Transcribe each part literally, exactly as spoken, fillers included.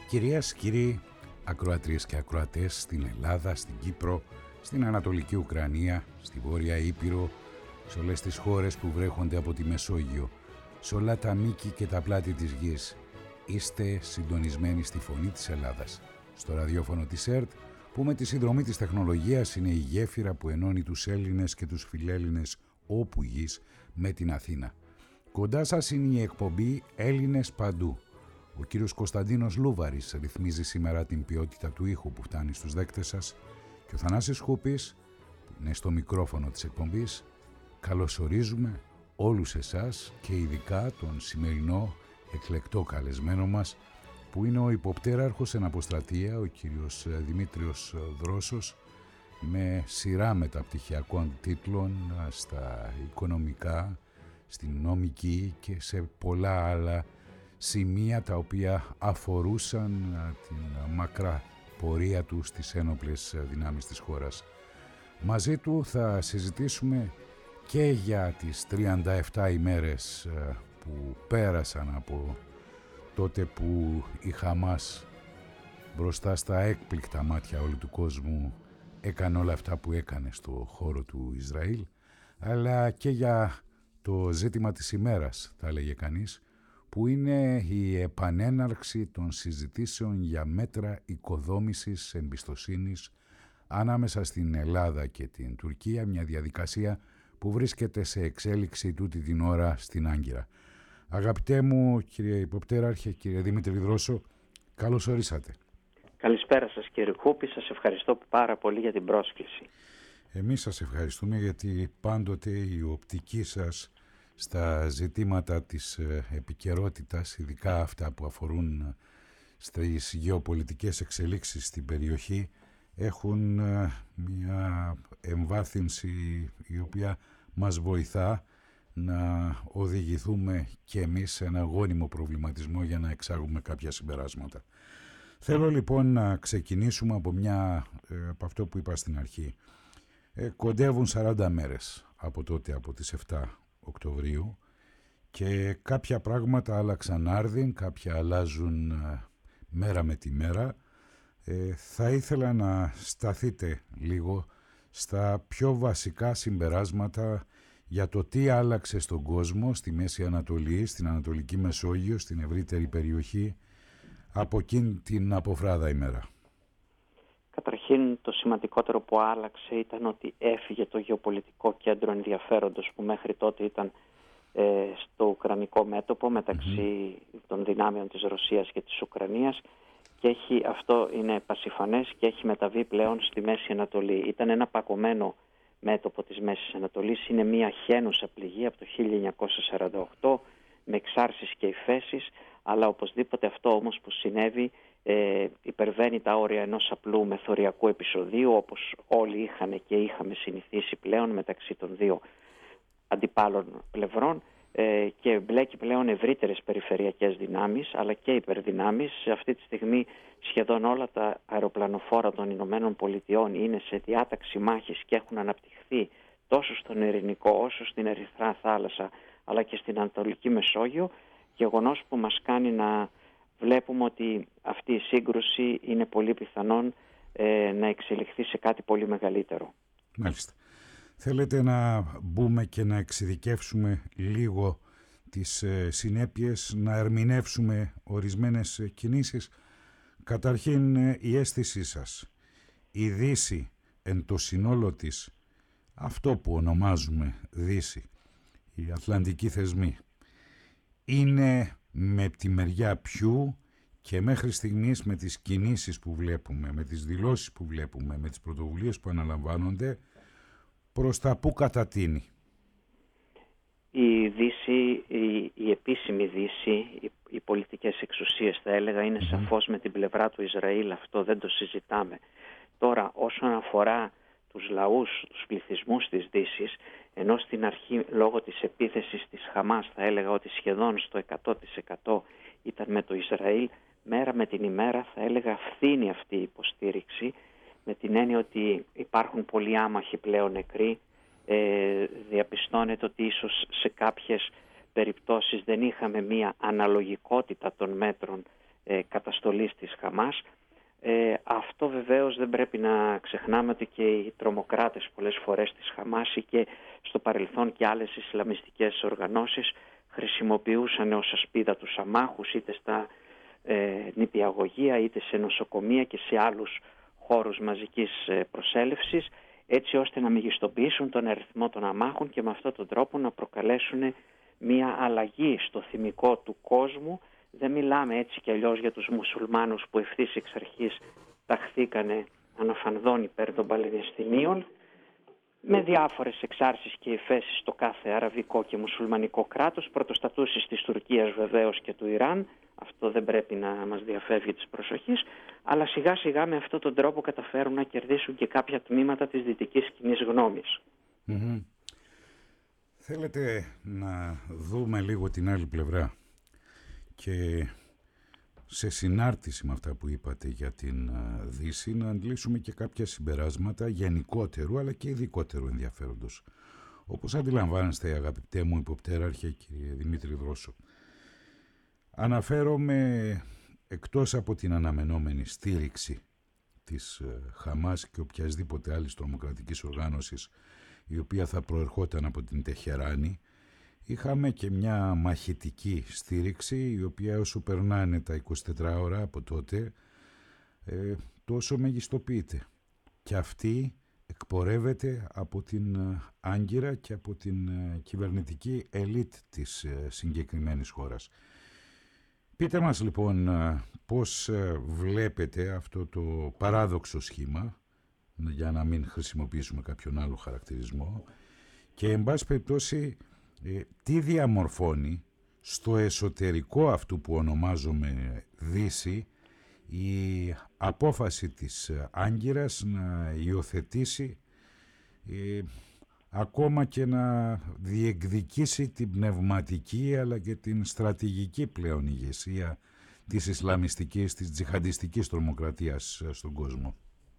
Κυρίες, κύριοι, ακροατρίες και ακροατές στην Ελλάδα, στην Κύπρο, στην Ανατολική Ουκρανία, στη Βόρεια Ήπειρο, σε όλες τις χώρες που βρέχονται από τη Μεσόγειο, σε όλα τα μήκη και τα πλάτη της γης, είστε συντονισμένοι στη φωνή της Ελλάδας, στο ραδιόφωνο της ΕΡΤ, που με τη συνδρομή της τεχνολογίας είναι η γέφυρα που ενώνει τους Έλληνες και τους φιλέλληνες όπου γης με την Αθήνα. Κοντά σας είναι η εκπομπή Έλληνες Παντού. Ο κύριος Κωνσταντίνος Λούβαρης ρυθμίζει σήμερα την ποιότητα του ήχου που φτάνει στους δέκτες σας και ο Θανάσης Χούπης, που είναι στο μικρόφωνο της εκπομπής, καλωσορίζουμε όλους εσάς και ειδικά τον σημερινό εκλεκτό καλεσμένο μας, που είναι ο υποπτέραρχος εν αποστρατεία, ο κύριος Δημήτριος Δρόσος, με σειρά μεταπτυχιακών τίτλων στα οικονομικά, στην νομική και σε πολλά άλλα σημεία τα οποία αφορούσαν την μακρά πορεία του στις ένοπλες δυνάμεις της χώρας. Μαζί του θα συζητήσουμε και για τις τριάντα επτά ημέρες που πέρασαν από τότε που η Χαμάς μπροστά στα έκπληκτα μάτια όλου του κόσμου έκανε όλα αυτά που έκανε στο χώρο του Ισραήλ, αλλά και για το ζήτημα της ημέρας, θα έλεγε κανείς, που είναι η επανέναρξη των συζητήσεων για μέτρα οικοδόμησης εμπιστοσύνης ανάμεσα στην Ελλάδα και την Τουρκία, μια διαδικασία που βρίσκεται σε εξέλιξη τούτη την ώρα στην Άγκυρα. Αγαπητέ μου κύριε υποπτέραρχε, κύριε Δημήτρη Δρόσο, καλώς ορίσατε. Καλησπέρα σας κύριε Χούπη, σας ευχαριστώ πάρα πολύ για την πρόσκληση. Εμείς σας ευχαριστούμε γιατί πάντοτε η οπτική σας στα ζητήματα της επικαιρότητας, ειδικά αυτά που αφορούν στις γεωπολιτικές εξελίξεις στην περιοχή, έχουν μια εμβάθυνση η οποία μας βοηθά να οδηγηθούμε και εμείς σε ένα γόνιμο προβληματισμό για να εξάγουμε κάποια συμπεράσματα. Θέλω λοιπόν να ξεκινήσουμε από, μια, από αυτό που είπα στην αρχή. Ε, κοντεύουν σαράντα μέρες από τότε, από τις επτά Οκτωβρίου, και κάποια πράγματα άλλαξαν άρδιν, κάποια αλλάζουν μέρα με τη μέρα. Ε, θα ήθελα να σταθείτε λίγο στα πιο βασικά συμπεράσματα για το τι άλλαξε στον κόσμο, στη Μέση Ανατολή, στην Ανατολική Μεσόγειο, στην ευρύτερη περιοχή, από εκείνη την αποφράδα ημέρα. Καταρχήν, το σημαντικότερο που άλλαξε ήταν ότι έφυγε το γεωπολιτικό κέντρο ενδιαφέροντος που μέχρι τότε ήταν ε, στο ουκρανικό μέτωπο μεταξύ mm-hmm. των δυνάμεων της Ρωσίας και της Ουκρανίας, και έχει, αυτό είναι πασιφανές και έχει μεταβεί πλέον στη Μέση Ανατολή. Ήταν ένα παγωμένο μέτωπο της Μέσης Ανατολής, είναι μια χένουσα πληγή από το χίλια εννιακόσια σαράντα οκτώ με εξάρσεις και υφέσεις, αλλά οπωσδήποτε αυτό όμως που συνέβη ε, υπερβαίνει τα όρια ενός απλού μεθοριακού επεισοδίου, όπως όλοι είχαν και είχαμε συνηθίσει πλέον μεταξύ των δύο αντιπάλων πλευρών, ε, και μπλέκει πλέον ευρύτερες περιφερειακές δυνάμεις αλλά και υπερδυνάμεις. Σε αυτή τη στιγμή σχεδόν όλα τα αεροπλανοφόρα των Ηνωμένων Πολιτειών είναι σε διάταξη μάχης και έχουν αναπτυχθεί τόσο στον Ειρηνικό όσο στην Ερυθρά Θάλασσα αλλά και στην Ανατολική Μεσόγειο, γεγονός που μας κάνει να βλέπουμε ότι αυτή η σύγκρουση είναι πολύ πιθανόν ε, να εξελιχθεί σε κάτι πολύ μεγαλύτερο. Μάλιστα. Θέλετε να μπούμε και να εξειδικεύσουμε λίγο τις ε, συνέπειες, να ερμηνεύσουμε ορισμένες κινήσεις. Καταρχήν, ε, η αίσθησή σας, η Δύση εν το συνόλο της, αυτό που ονομάζουμε Δύση, οι ατλαντικοί θεσμοί, είναι με τη μεριά ποιου, και μέχρι στιγμής με τις κινήσεις που βλέπουμε, με τις δηλώσεις που βλέπουμε, με τις πρωτοβουλίες που αναλαμβάνονται, προς τα που κατατείνει? Η Δύση, η, η επίσημη Δύση, οι, οι πολιτικές εξουσίες θα έλεγα, είναι mm-hmm. σαφώς με την πλευρά του Ισραήλ, αυτό δεν το συζητάμε. Τώρα, όσον αφορά τους λαούς, τους πληθυσμούς της Δύσης, ενώ στην αρχή λόγω της επίθεσης της Χαμάς θα έλεγα ότι σχεδόν στο εκατό τοις εκατό ήταν με το Ισραήλ, μέρα με την ημέρα θα έλεγα φθήνει αυτή η υποστήριξη, με την έννοια ότι υπάρχουν πολλοί άμαχοι πλέον νεκροί. Ε, διαπιστώνεται ότι ίσως σε κάποιες περιπτώσεις δεν είχαμε μία αναλογικότητα των μέτρων ε, καταστολής της Χαμάς. Ε, αυτό βεβαίως δεν πρέπει να ξεχνάμε ότι και οι τρομοκράτες πολλές φορές της Χαμάς ή και στο παρελθόν και άλλες ισλαμιστικές οργανώσεις χρησιμοποιούσαν ως ασπίδα τους αμάχους είτε στα ε, νηπιαγωγεία είτε σε νοσοκομεία και σε άλλους χώρους μαζικής προσέλευσης, έτσι ώστε να μεγιστοποιήσουν τον αριθμό των αμάχων και με αυτόν τον τρόπο να προκαλέσουν μια αλλαγή στο θυμικό του κόσμου. Δεν μιλάμε έτσι κι αλλιώς για τους μουσουλμάνους που ευθύς εξ αρχής ταχθήκανε αναφανδόν υπέρ των Παλαιστινίων, με διάφορες εξάρσεις και εφέσεις στο κάθε αραβικό και μουσουλμανικό κράτος, πρωτοστατούσεις της Τουρκίας βεβαίως και του Ιράν, αυτό δεν πρέπει να μας διαφεύγει της προσοχής, αλλά σιγά σιγά με αυτόν τον τρόπο καταφέρουν να κερδίσουν και κάποια τμήματα της δυτικής κοινής γνώμης. Mm-hmm. Θέλετε να δούμε λίγο την άλλη πλευρά και σε συνάρτηση με αυτά που είπατε για την Δύση να αντλήσουμε και κάποια συμπεράσματα γενικότερου αλλά και ειδικότερου ενδιαφέροντος. Όπως αντιλαμβάνεστε, αγαπητέ μου υποπτέραρχε κύριε Δημήτρη Δρόσο, αναφέρομαι εκτός από την αναμενόμενη στήριξη της Χαμάς και οποιασδήποτε άλλης τρομοκρατικής οργάνωσης η οποία θα προερχόταν από την Τεχεράνη, είχαμε και μια μαχητική στήριξη η οποία όσο περνάνε τα είκοσι τέσσερις ώρα από τότε ε, τόσο μεγιστοποιείται. Και αυτή εκπορεύεται από την Άγκυρα και από την κυβερνητική ελίτ της συγκεκριμένης χώρας. Πείτε μας λοιπόν πώς βλέπετε αυτό το παράδοξο σχήμα, για να μην χρησιμοποιήσουμε κάποιον άλλο χαρακτηρισμό, και εν πάση περιπτώσει ε, τι διαμορφώνει στο εσωτερικό αυτού που ονομάζουμε Δύση η απόφαση της Άγκυρας να υιοθετήσει ε, ακόμα και να διεκδικήσει την πνευματική αλλά και την στρατηγική πλέον ηγεσία της Ισλαμιστικής, της τζιχαντιστικής τρομοκρατίας στον κόσμο.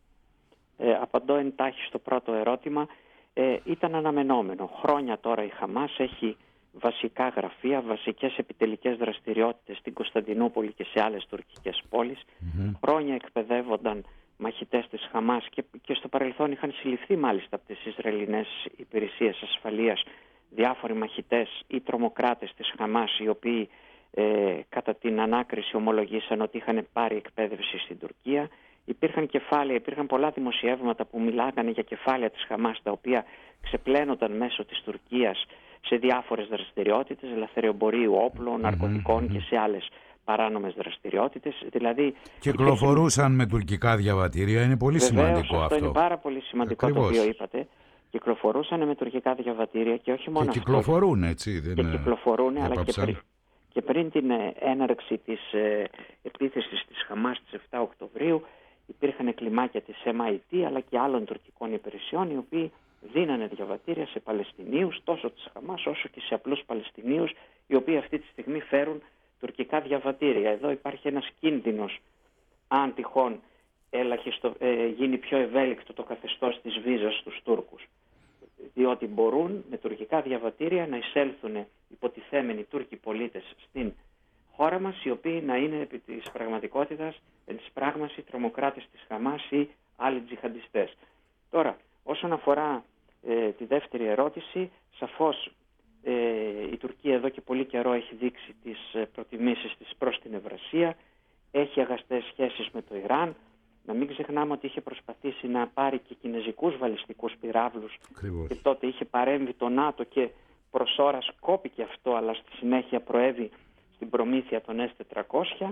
Ε, απαντώ εντάχει στο πρώτο ερώτημα. Ε, ήταν αναμενόμενο. Χρόνια τώρα η Χαμάς έχει βασικά γραφεία, βασικές επιτελικές δραστηριότητες στην Κωνσταντινούπολη και σε άλλες τουρκικές πόλεις. Mm-hmm. Χρόνια εκπαιδεύονταν μαχητές της Χαμάς και, και στο παρελθόν είχαν συλληφθεί μάλιστα από τις Ισραηλινές υπηρεσίες ασφαλείας διάφοροι μαχητές ή τρομοκράτες της Χαμάς οι οποίοι ε, κατά την ανάκριση ομολογήσαν ότι είχαν πάρει εκπαίδευση στην Τουρκία. Υπήρχαν κεφάλαια, υπήρχαν πολλά δημοσιεύματα που μιλάγανε για κεφάλαια της Χαμάς τα οποία ξεπλένονταν μέσω της Τουρκίας σε διάφορες δραστηριότητες, ελευθεριομπορίου όπλων, ναρκωτικών mm-hmm. και σε άλλες παράνομες δραστηριότητες. Δηλαδή, κυκλοφορούσαν υπήρχε... με τουρκικά διαβατήρια, είναι πολύ Βεβαίως, σημαντικό αυτό. Αυτό είναι πάρα πολύ σημαντικό. Ακριβώς. Το οποίο είπατε. Κυκλοφορούσαν με τουρκικά διαβατήρια και όχι μόνο και αυτό. Κυκλοφορούν, έτσι, δεν και κυκλοφορούν, είναι... αλλά και πριν, και πριν την έναρξη της ε, επίθεσης της Χαμάς στις επτά Οκτωβρίου υπήρχαν κλιμάκια της εμ άι τι αλλά και άλλων τουρκικών υπηρεσιών οι οποίοι δίνανε διαβατήρια σε Παλαιστινίους τόσο της Χαμάς όσο και σε απλούς Παλαιστινίους οι οποίοι αυτή τη στιγμή φέρουν τουρκικά διαβατήρια. Εδώ υπάρχει ένας κίνδυνος αν τυχόν ελαχιστο, ε, γίνει πιο ευέλικτο το καθεστώς της βίζας στους Τούρκους, διότι μπορούν με τουρκικά διαβατήρια να εισέλθουν υποτιθέμενοι Τούρκοι πολίτες στην χώρα μας οι οποίοι να είναι επί της πραγματικότητας, επί της πράγμασης τρομοκράτες της Χαμάς ή άλλοι τζιχαντιστές. Τώρα, όσον αφορά ε, τη δεύτερη ερώτηση, σαφώς ε, η Τουρκία εδώ και πολύ καιρό έχει δείξει τις προτιμήσεις της προς την Ευρασία, έχει αγαστές σχέσεις με το Ιράν. Να μην ξεχνάμε ότι είχε προσπαθήσει να πάρει και κινεζικούς βαλιστικούς πυράβλους και τότε είχε παρέμβει το ΝΑΤΟ και προς ώρας κόπηκε αυτό, αλλά στη συνέχεια προέβη στην προμήθεια των ες τετρακόσια.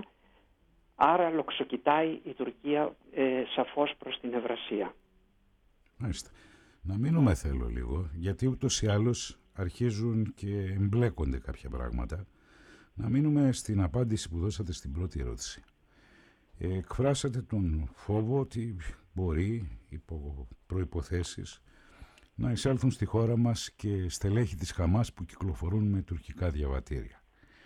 Άρα λοξοκοιτάει η Τουρκία ε, σαφώς προς την Ευρασία. Μάλιστα. Να μείνουμε θέλω λίγο, γιατί ούτως ή άλλως αρχίζουν και εμπλέκονται κάποια πράγματα. Να μείνουμε στην απάντηση που δώσατε στην πρώτη ερώτηση. Ε, εκφράσατε τον φόβο ότι μπορεί, υπό προϋποθέσεις, να εισέλθουν στη χώρα μας και στελέχη της Χαμάς που κυκλοφορούν με τουρκικά διαβατήρια.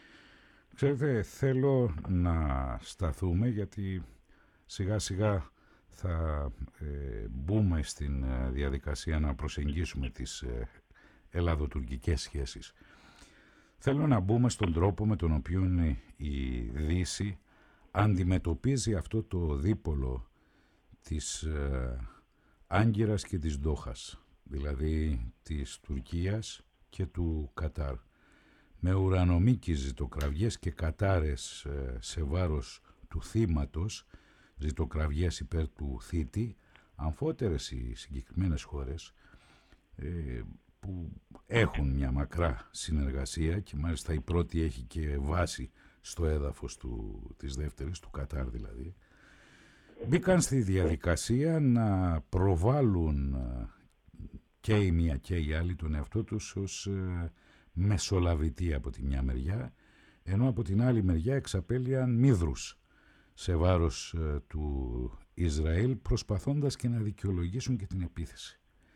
Ξέρετε, θέλω να σταθούμε γιατί σιγά σιγά θα ε, μπούμε στην ε, διαδικασία να προσεγγίσουμε τις ε, ελλαδοτουρκικές σχέσεις. Θέλω να μπούμε στον τρόπο με τον οποίο η Δύση αντιμετωπίζει αυτό το δίπολο της ε, Άγκυρας και της Ντόχας, δηλαδή της Τουρκίας και του Κατάρ, με ουρανομίκης ζητοκραυγές και κατάρες ε, σε βάρος του θύματος, ζητοκραυγές υπέρ του θήτη, αμφότερες οι συγκεκριμένες χώρες ε, που έχουν μια μακρά συνεργασία, και μάλιστα η πρώτη έχει και βάση στο έδαφος του, της δεύτερης, του Κατάρ δηλαδή, μπήκαν στη διαδικασία να προβάλλουν και η μία και η άλλη τον εαυτό τους ως ε, μεσολαβητή από τη μια μεριά, ενώ από την άλλη μεριά εξαπέλυαν μύδρους σε βάρος ε, του Ισραήλ, προσπαθώντας και να δικαιολογήσουν και την επίθεση.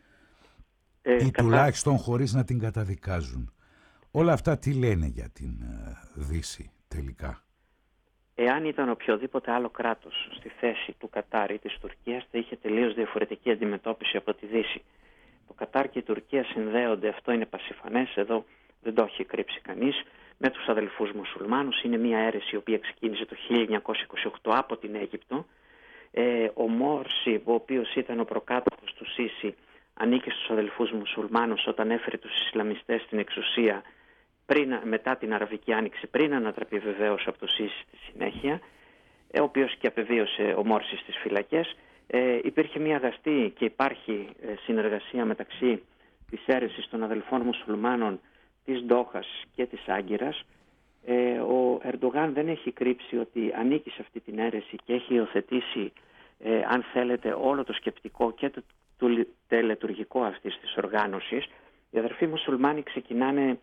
Ε, ή κατά... τουλάχιστον χωρίς να την καταδικάζουν. Όλα αυτά τι λένε για την ε, Δύση τελικά? Εάν ήταν οποιοδήποτε άλλο κράτος στη θέση του Κατάρ ή της Τουρκίας, θα είχε τελείως διαφορετική αντιμετώπιση από τη Δύση. Το Κατάρ και η Τουρκία συνδέονται, αυτό είναι πασιφανές, εδώ δεν το έχει κρύψει κανείς, με τους αδελφούς μουσουλμάνους. Είναι μια αίρεση η οποία ξεκίνησε το χίλια εννιακόσια είκοσι οκτώ από την Αίγυπτο. Ε, ο Μόρση, ο οποίος ήταν ο προκάτοχος του Σίση, ανήκε στους αδελφούς μουσουλμάνους όταν έφερε τους Ισλαμιστές στην εξουσία πριν, μετά την Αραβική Άνοιξη, πριν ανατραπεί βεβαίως από το Σίση στη συνέχεια, ο οποίος και απεβίωσε ο Μόρση στις φυλακές. Ε, υπήρχε μια αγαστή και υπάρχει ε, συνεργασία μεταξύ της αίρεσης των αδελφών μουσουλμάνων της Ντόχας και της Άγκυρας. Ε, ο Ερντογάν δεν έχει κρύψει ότι ανήκει σε αυτή την αίρεση και έχει υιοθετήσει, ε, αν θέλετε, όλο το σκεπτικό και το, το τελετουργικό αυτής της οργάνωσης. Οι αδελφοί μουσουλμάνοι ξεκινάνε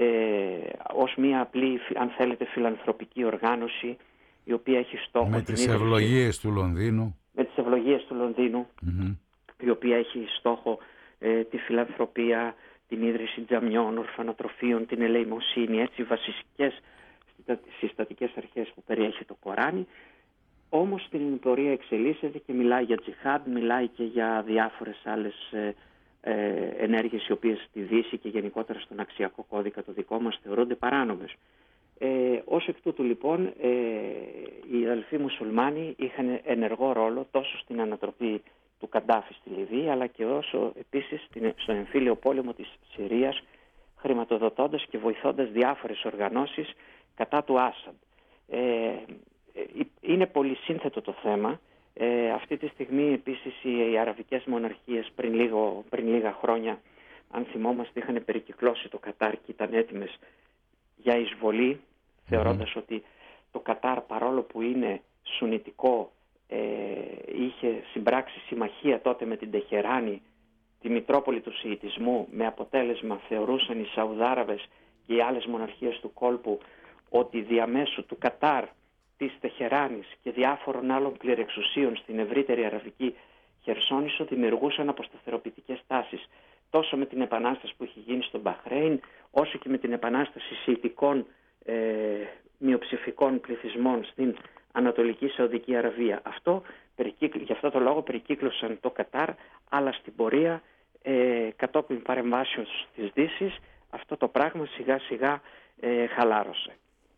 ε, ως μια απλή, αν θέλετε, φιλανθρωπική οργάνωση, η οποία έχει στόχο... Με τις ευλογίες του Λονδίνου. Με τις ευλογίες του Λονδίνου, mm-hmm. η οποία έχει στόχο ε, τη φιλανθρωπία, την ίδρυση τζαμιών, ορφανοτροφίων, την ελεημοσύνη, έτσι βασικές συστατικές αρχές που περιέχει το Κοράνι. Όμως στην πορεία εξελίσσεται και μιλάει για τζιχάντ, μιλάει και για διάφορες άλλες ε, ε, ενέργειες οι οποίες στη Δύση και γενικότερα στον αξιακό κώδικα το δικό μας θεωρούνται παράνομες. Ε, ως εκ τούτου λοιπόν ε, οι αδελφοί μουσουλμάνοι είχαν ενεργό ρόλο τόσο στην ανατροπή του Καντάφη στη Λιβύη, αλλά και όσο επίσης στον εμφύλιο πόλεμο της Συρίας, χρηματοδοτώντας και βοηθώντας διάφορες οργανώσεις κατά του Άσαντ. Ε, είναι πολύ σύνθετο το θέμα. Ε, αυτή τη στιγμή επίσης οι, οι αραβικές μοναρχίες πριν, λίγο, πριν λίγα χρόνια, αν θυμόμαστε, είχαν περικυκλώσει το Κατάρ και ήταν έτοιμες για εισβολή, θεωρώντας mm. ότι το Κατάρ, παρόλο που είναι σουνιτικό, ε, είχε συμπράξει συμμαχία τότε με την Τεχεράνη, τη Μητρόπολη του Σιητισμού, με αποτέλεσμα θεωρούσαν οι Σαουδάραβες και οι άλλες μοναρχίες του κόλπου ότι διαμέσου του Κατάρ, της Τεχεράνης και διάφορων άλλων πληρεξουσίων στην ευρύτερη αραβική Χερσόνησο δημιουργούσαν αποσταθεροποιητικές τάσεις, τόσο με την επανάσταση που είχε γίνει στο Μπαχρέιν, όσο και με την επανάσταση σιητικών ε, μειοψηφικών πληθυσμών στην Ανατολική Σαουδική Αραβία. Αυτό, γι' αυτό το λόγο περικύκλωσαν το Κατάρ, αλλά στην πορεία ε, κατόπιν παρεμβάσεων της Δύσης αυτό το πράγμα σιγά σιγά ε, χαλάρωσε.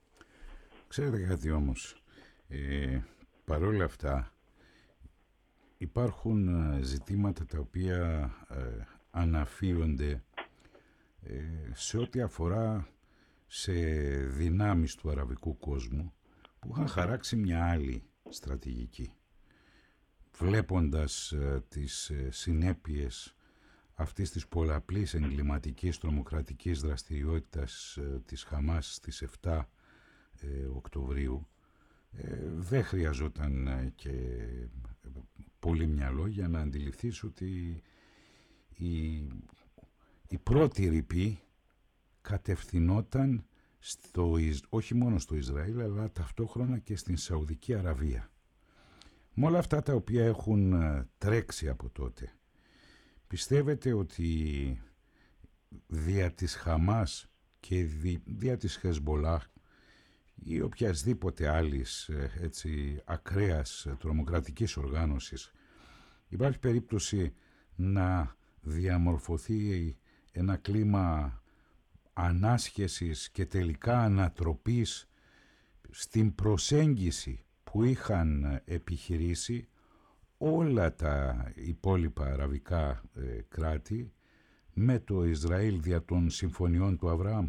Ξέρετε κάτι όμως, ε, παρόλα αυτά υπάρχουν ζητήματα τα οποία ε, αναφύονται ε, σε ό,τι αφορά σε δυνάμεις του αραβικού κόσμου που είχαν χαράξει μια άλλη στρατηγική. Βλέποντας ε, τις ε, συνέπειες αυτής της πολλαπλής εγκληματικής τρομοκρατικής δραστηριότητας ε, της Χαμάς στις εφτά ε, Οκτωβρίου, ε, δεν χρειαζόταν ε, και πολύ μυαλό για να αντιληφθείς ότι η, η πρώτη ρηπή κατευθυνόταν στο, όχι μόνο στο Ισραήλ, αλλά ταυτόχρονα και στην Σαουδική Αραβία. Με όλα αυτά τα οποία έχουν τρέξει από τότε, πιστεύετε ότι δια της Χαμάς και δι, δια της Χεσμολάχ ή οποιασδήποτε άλλης έτσι, ακραίας τρομοκρατικής οργάνωσης υπάρχει περίπτωση να διαμορφωθεί ένα κλίμα ανάσχεσης και τελικά ανατροπής στην προσέγγιση που είχαν επιχειρήσει όλα τα υπόλοιπα αραβικά ε, κράτη με το Ισραήλ δια των συμφωνιών του Αβραάμ.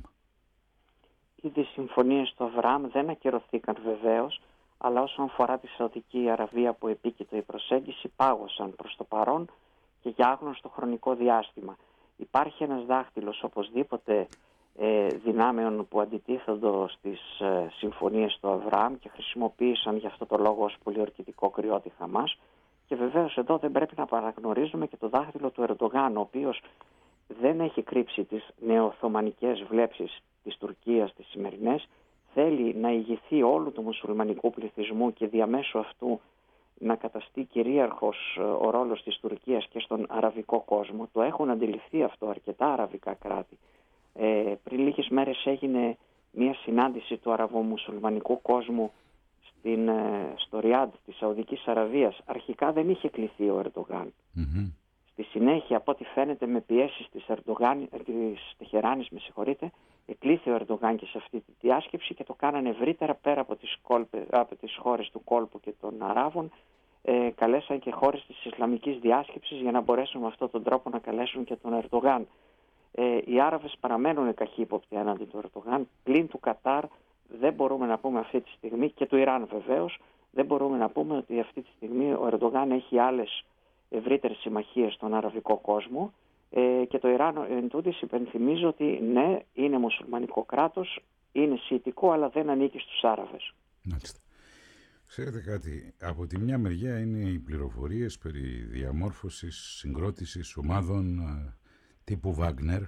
Οι συμφωνίες του Αβραάμ δεν ακυρωθήκαν βεβαίως, αλλά όσον αφορά τη Σαουδική Αραβία που επίκειτο η προσέγγιση, πάγωσαν προς το παρόν και για άγνωστο χρονικό διάστημα. Υπάρχει ένας δάχτυλος οπωσδήποτε ε, δυνάμεων που αντιτίθονται στις ε, συμφωνίες του Αβραάμ και χρησιμοποίησαν γι' αυτό το λόγο ως πολιορκητικό κρυό τη Χαμάς. Και βεβαίως εδώ δεν πρέπει να παραγνωρίζουμε και το δάχτυλο του Ερντογάν, ο οποίος δεν έχει κρύψει τις νεοοθωμανικές βλέψεις της Τουρκίας τις σημερινές, θέλει να ηγηθεί όλου του μουσουλμανικού πληθυσμού και διαμέσου αυτού να καταστεί κυρίαρχος ο ρόλος της Τουρκίας και στον αραβικό κόσμο. Το έχουν αντιληφθεί αυτό αρκετά αραβικά κράτη. Ε, πριν λίγες μέρες έγινε μια συνάντηση του αραβομουσουλμανικού κόσμου στην, στο Ριάντ της Σαουδικής Αραβίας. Αρχικά δεν είχε κληθεί ο Ερντογάν. Mm-hmm. Στη συνέχεια, από ό,τι φαίνεται με πιέσεις της, Ερντογάν, της Τεχεράνης, με συγχωρείτε, εκλήθη ο Ερντογάν και σε αυτή τη διάσκεψη και το κάνανε ευρύτερα πέρα από τις, κόλπε, από τις χώρες του κόλπου και των Αράβων. Ε, καλέσαν και χώρες της Ισλαμικής διάσκεψης για να μπορέσουν με αυτόν τον τρόπο να καλέσουν και τον Ερντογάν. Ε, οι Άραβες παραμένουν καχύποπτοι έναντι του Ερντογάν, πλην του Κατάρ. Δεν μπορούμε να πούμε αυτή τη στιγμή, και του Ιράν βεβαίως, δεν μπορούμε να πούμε ότι αυτή τη στιγμή ο Ερντογάν έχει άλλες ευρύτερες συμμαχίες στον αραβικό κόσμο, ε, και το Ιράν εν τούτης υπενθυμίζω ότι ναι, είναι μουσουλμανικό κράτος, είναι σιητικό, αλλά δεν ανήκει στους Άραβες. Μάλιστα. Ξέρετε κάτι, από τη μια μεριά είναι οι πληροφορίες περί διαμόρφωσης, συγκρότησης ομάδων ε, τύπου Βάγνερ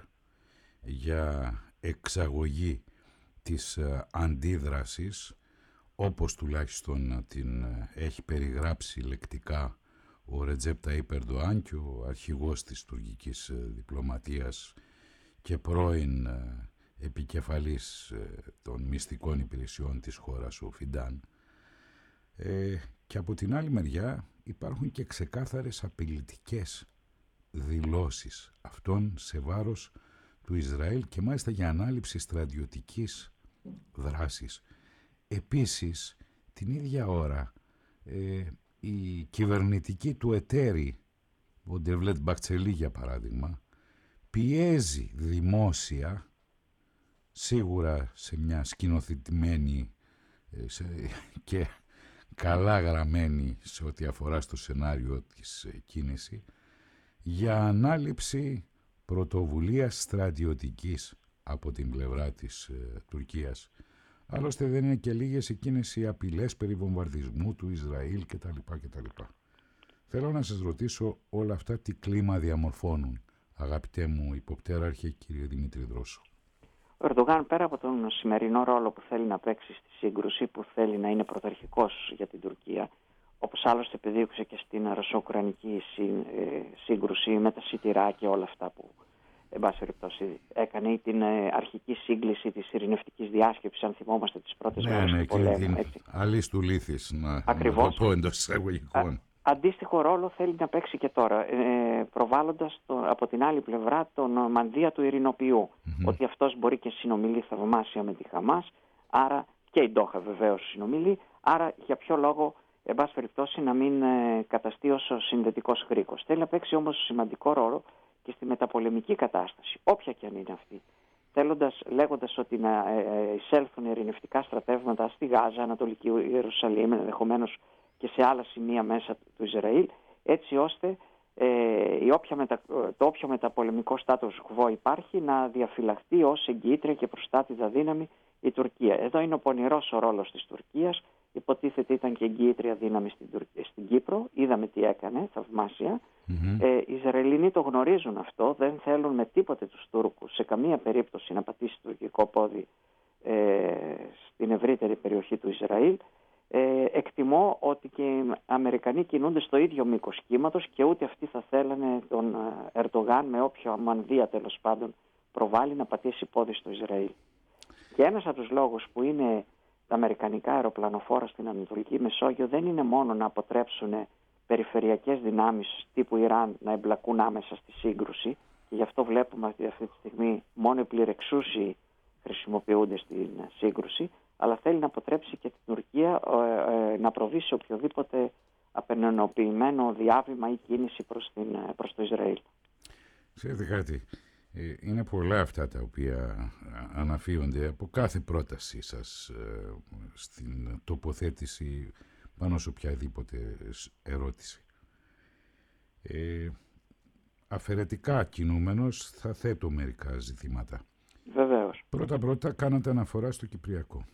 για εξαγωγή της ε, αντίδρασης, όπως τουλάχιστον την ε, έχει περιγράψει λεκτικά ο Ρετζέπ Ταΐπ Ερντοάν και ο αρχηγός της τουρκικής ε, διπλωματίας και πρώην ε, επικεφαλής ε, των μυστικών υπηρεσιών της χώρας, ο Φιντάν. Ε, και από την άλλη μεριά υπάρχουν και ξεκάθαρες απειλητικές δηλώσεις αυτών σε βάρος του Ισραήλ και μάλιστα για ανάληψη στρατιωτικής δράσης. Επίσης, την ίδια ώρα, ε, η κυβερνητική του εταίρη, ο Ντεβλέτ Μπαχτσελή για παράδειγμα, πιέζει δημόσια, σίγουρα σε μια σκηνοθετημένη ε, σε, και καλά γραμμένη σε ό,τι αφορά στο σενάριο της ε, κίνηση, για ανάληψη πρωτοβουλίας στρατιωτικής από την πλευρά της ε, Τουρκίας. Άλλωστε δεν είναι και λίγες εκείνες οι απειλές περί βομβαρδισμού του Ισραήλ κτλ. κτλ. Θέλω να σας ρωτήσω όλα αυτά τι κλίμα διαμορφώνουν, αγαπητέ μου υποπτέραρχε κύριε Δημήτρη Δρόσο. Ο Ερντογάν, πέρα από τον σημερινό ρόλο που θέλει να παίξει στη σύγκρουση, που θέλει να είναι πρωταρχικός για την Τουρκία, όπως άλλωστε επιδίωξε και στην ρωσο-ουκρανική σύγκρουση με τα σιτηρά και όλα αυτά που εν πάση περιπτώσει έκανε, ή την αρχική σύγκληση της ειρηνευτικής διάσκεψης, αν θυμόμαστε τις πρώτες μέρες ναι, του πολέμου. Ναι, την αλής του λύθης, να, Ακριβώς. να το πω εντός εισαγωγικών. Αντίστοιχο ρόλο θέλει να παίξει και τώρα, ε, προβάλλοντας το, από την άλλη πλευρά τον μανδύα του ειρηνοποιού, mm-hmm. ότι αυτός μπορεί και συνομιλεί θαυμάσια με τη Χαμάς, άρα και η Ντόχα βεβαίως συνομιλεί, άρα για ποιο λόγο, εν πάση περιπτώσει, να μην ε, καταστεί ως συνδετικός χρήκος. Θέλει να παίξει όμως σημαντικό ρόλο και στη μεταπολεμική κατάσταση, όποια και αν είναι αυτή. Θέλοντας, λέγοντας ότι να ε, εισέλθουν ειρηνευτικά στρατεύματα στη Γάζα, Ανατολική Ιερουσαλήμ, ενδεχομένως και σε άλλα σημεία μέσα του Ισραήλ, έτσι ώστε ε, η όποια μετα, το όποιο μεταπολεμικό status quo υπάρχει να διαφυλαχθεί ως εγγυήτρια και προστάτηδα δύναμη η Τουρκία. Εδώ είναι ο πονηρός ο ρόλος της Τουρκίας. Υποτίθεται ήταν και εγγυήτρια δύναμη στην, στην Κύπρο. Είδαμε τι έκανε, θαυμάσια. Mm-hmm. Ε, οι Ισραηλινοί το γνωρίζουν αυτό. Δεν θέλουν με τίποτε τους Τούρκους σε καμία περίπτωση να πατήσει τουρκικό πόδι ε, στην ευρύτερη περιοχή του Ισραήλ. Ε, εκτιμώ ότι και οι Αμερικανοί κινούνται στο ίδιο μήκος κύματος και ούτε αυτοί θα θέλανε τον Ερντογάν με όποιο μανδύα τέλος πάντων προβάλλει να πατήσει πόδι στο Ισραήλ. Και ένας από τους λόγους που είναι τα αμερικανικά αεροπλανοφόρα στην Ανατολική Μεσόγειο δεν είναι μόνο να αποτρέψουν περιφερειακές δυνάμεις τύπου Ιράν να εμπλακούν άμεσα στη σύγκρουση, και γι' αυτό βλέπουμε ότι αυτή τη στιγμή μόνο οι πληρεξούσιοι χρησιμοποιούνται στην σύγκρουση, αλλά θέλει να αποτρέψει και την Τουρκία ε, ε, να προβεί σε οποιοδήποτε απενενοποιημένο διάβημα ή κίνηση προς, την, προς το Ισραήλ. Ξέρετε κάτι, είναι πολλά αυτά τα οποία αναφύονται από κάθε πρότασή σας στην τοποθέτηση πάνω σε οποιαδήποτε ερώτηση. Ε, αφαιρετικά κινούμενος θα θέτω μερικά ζητήματα. Βεβαίως. Πρώτα-πρώτα κάνατε αναφορά στο Κυπριακό.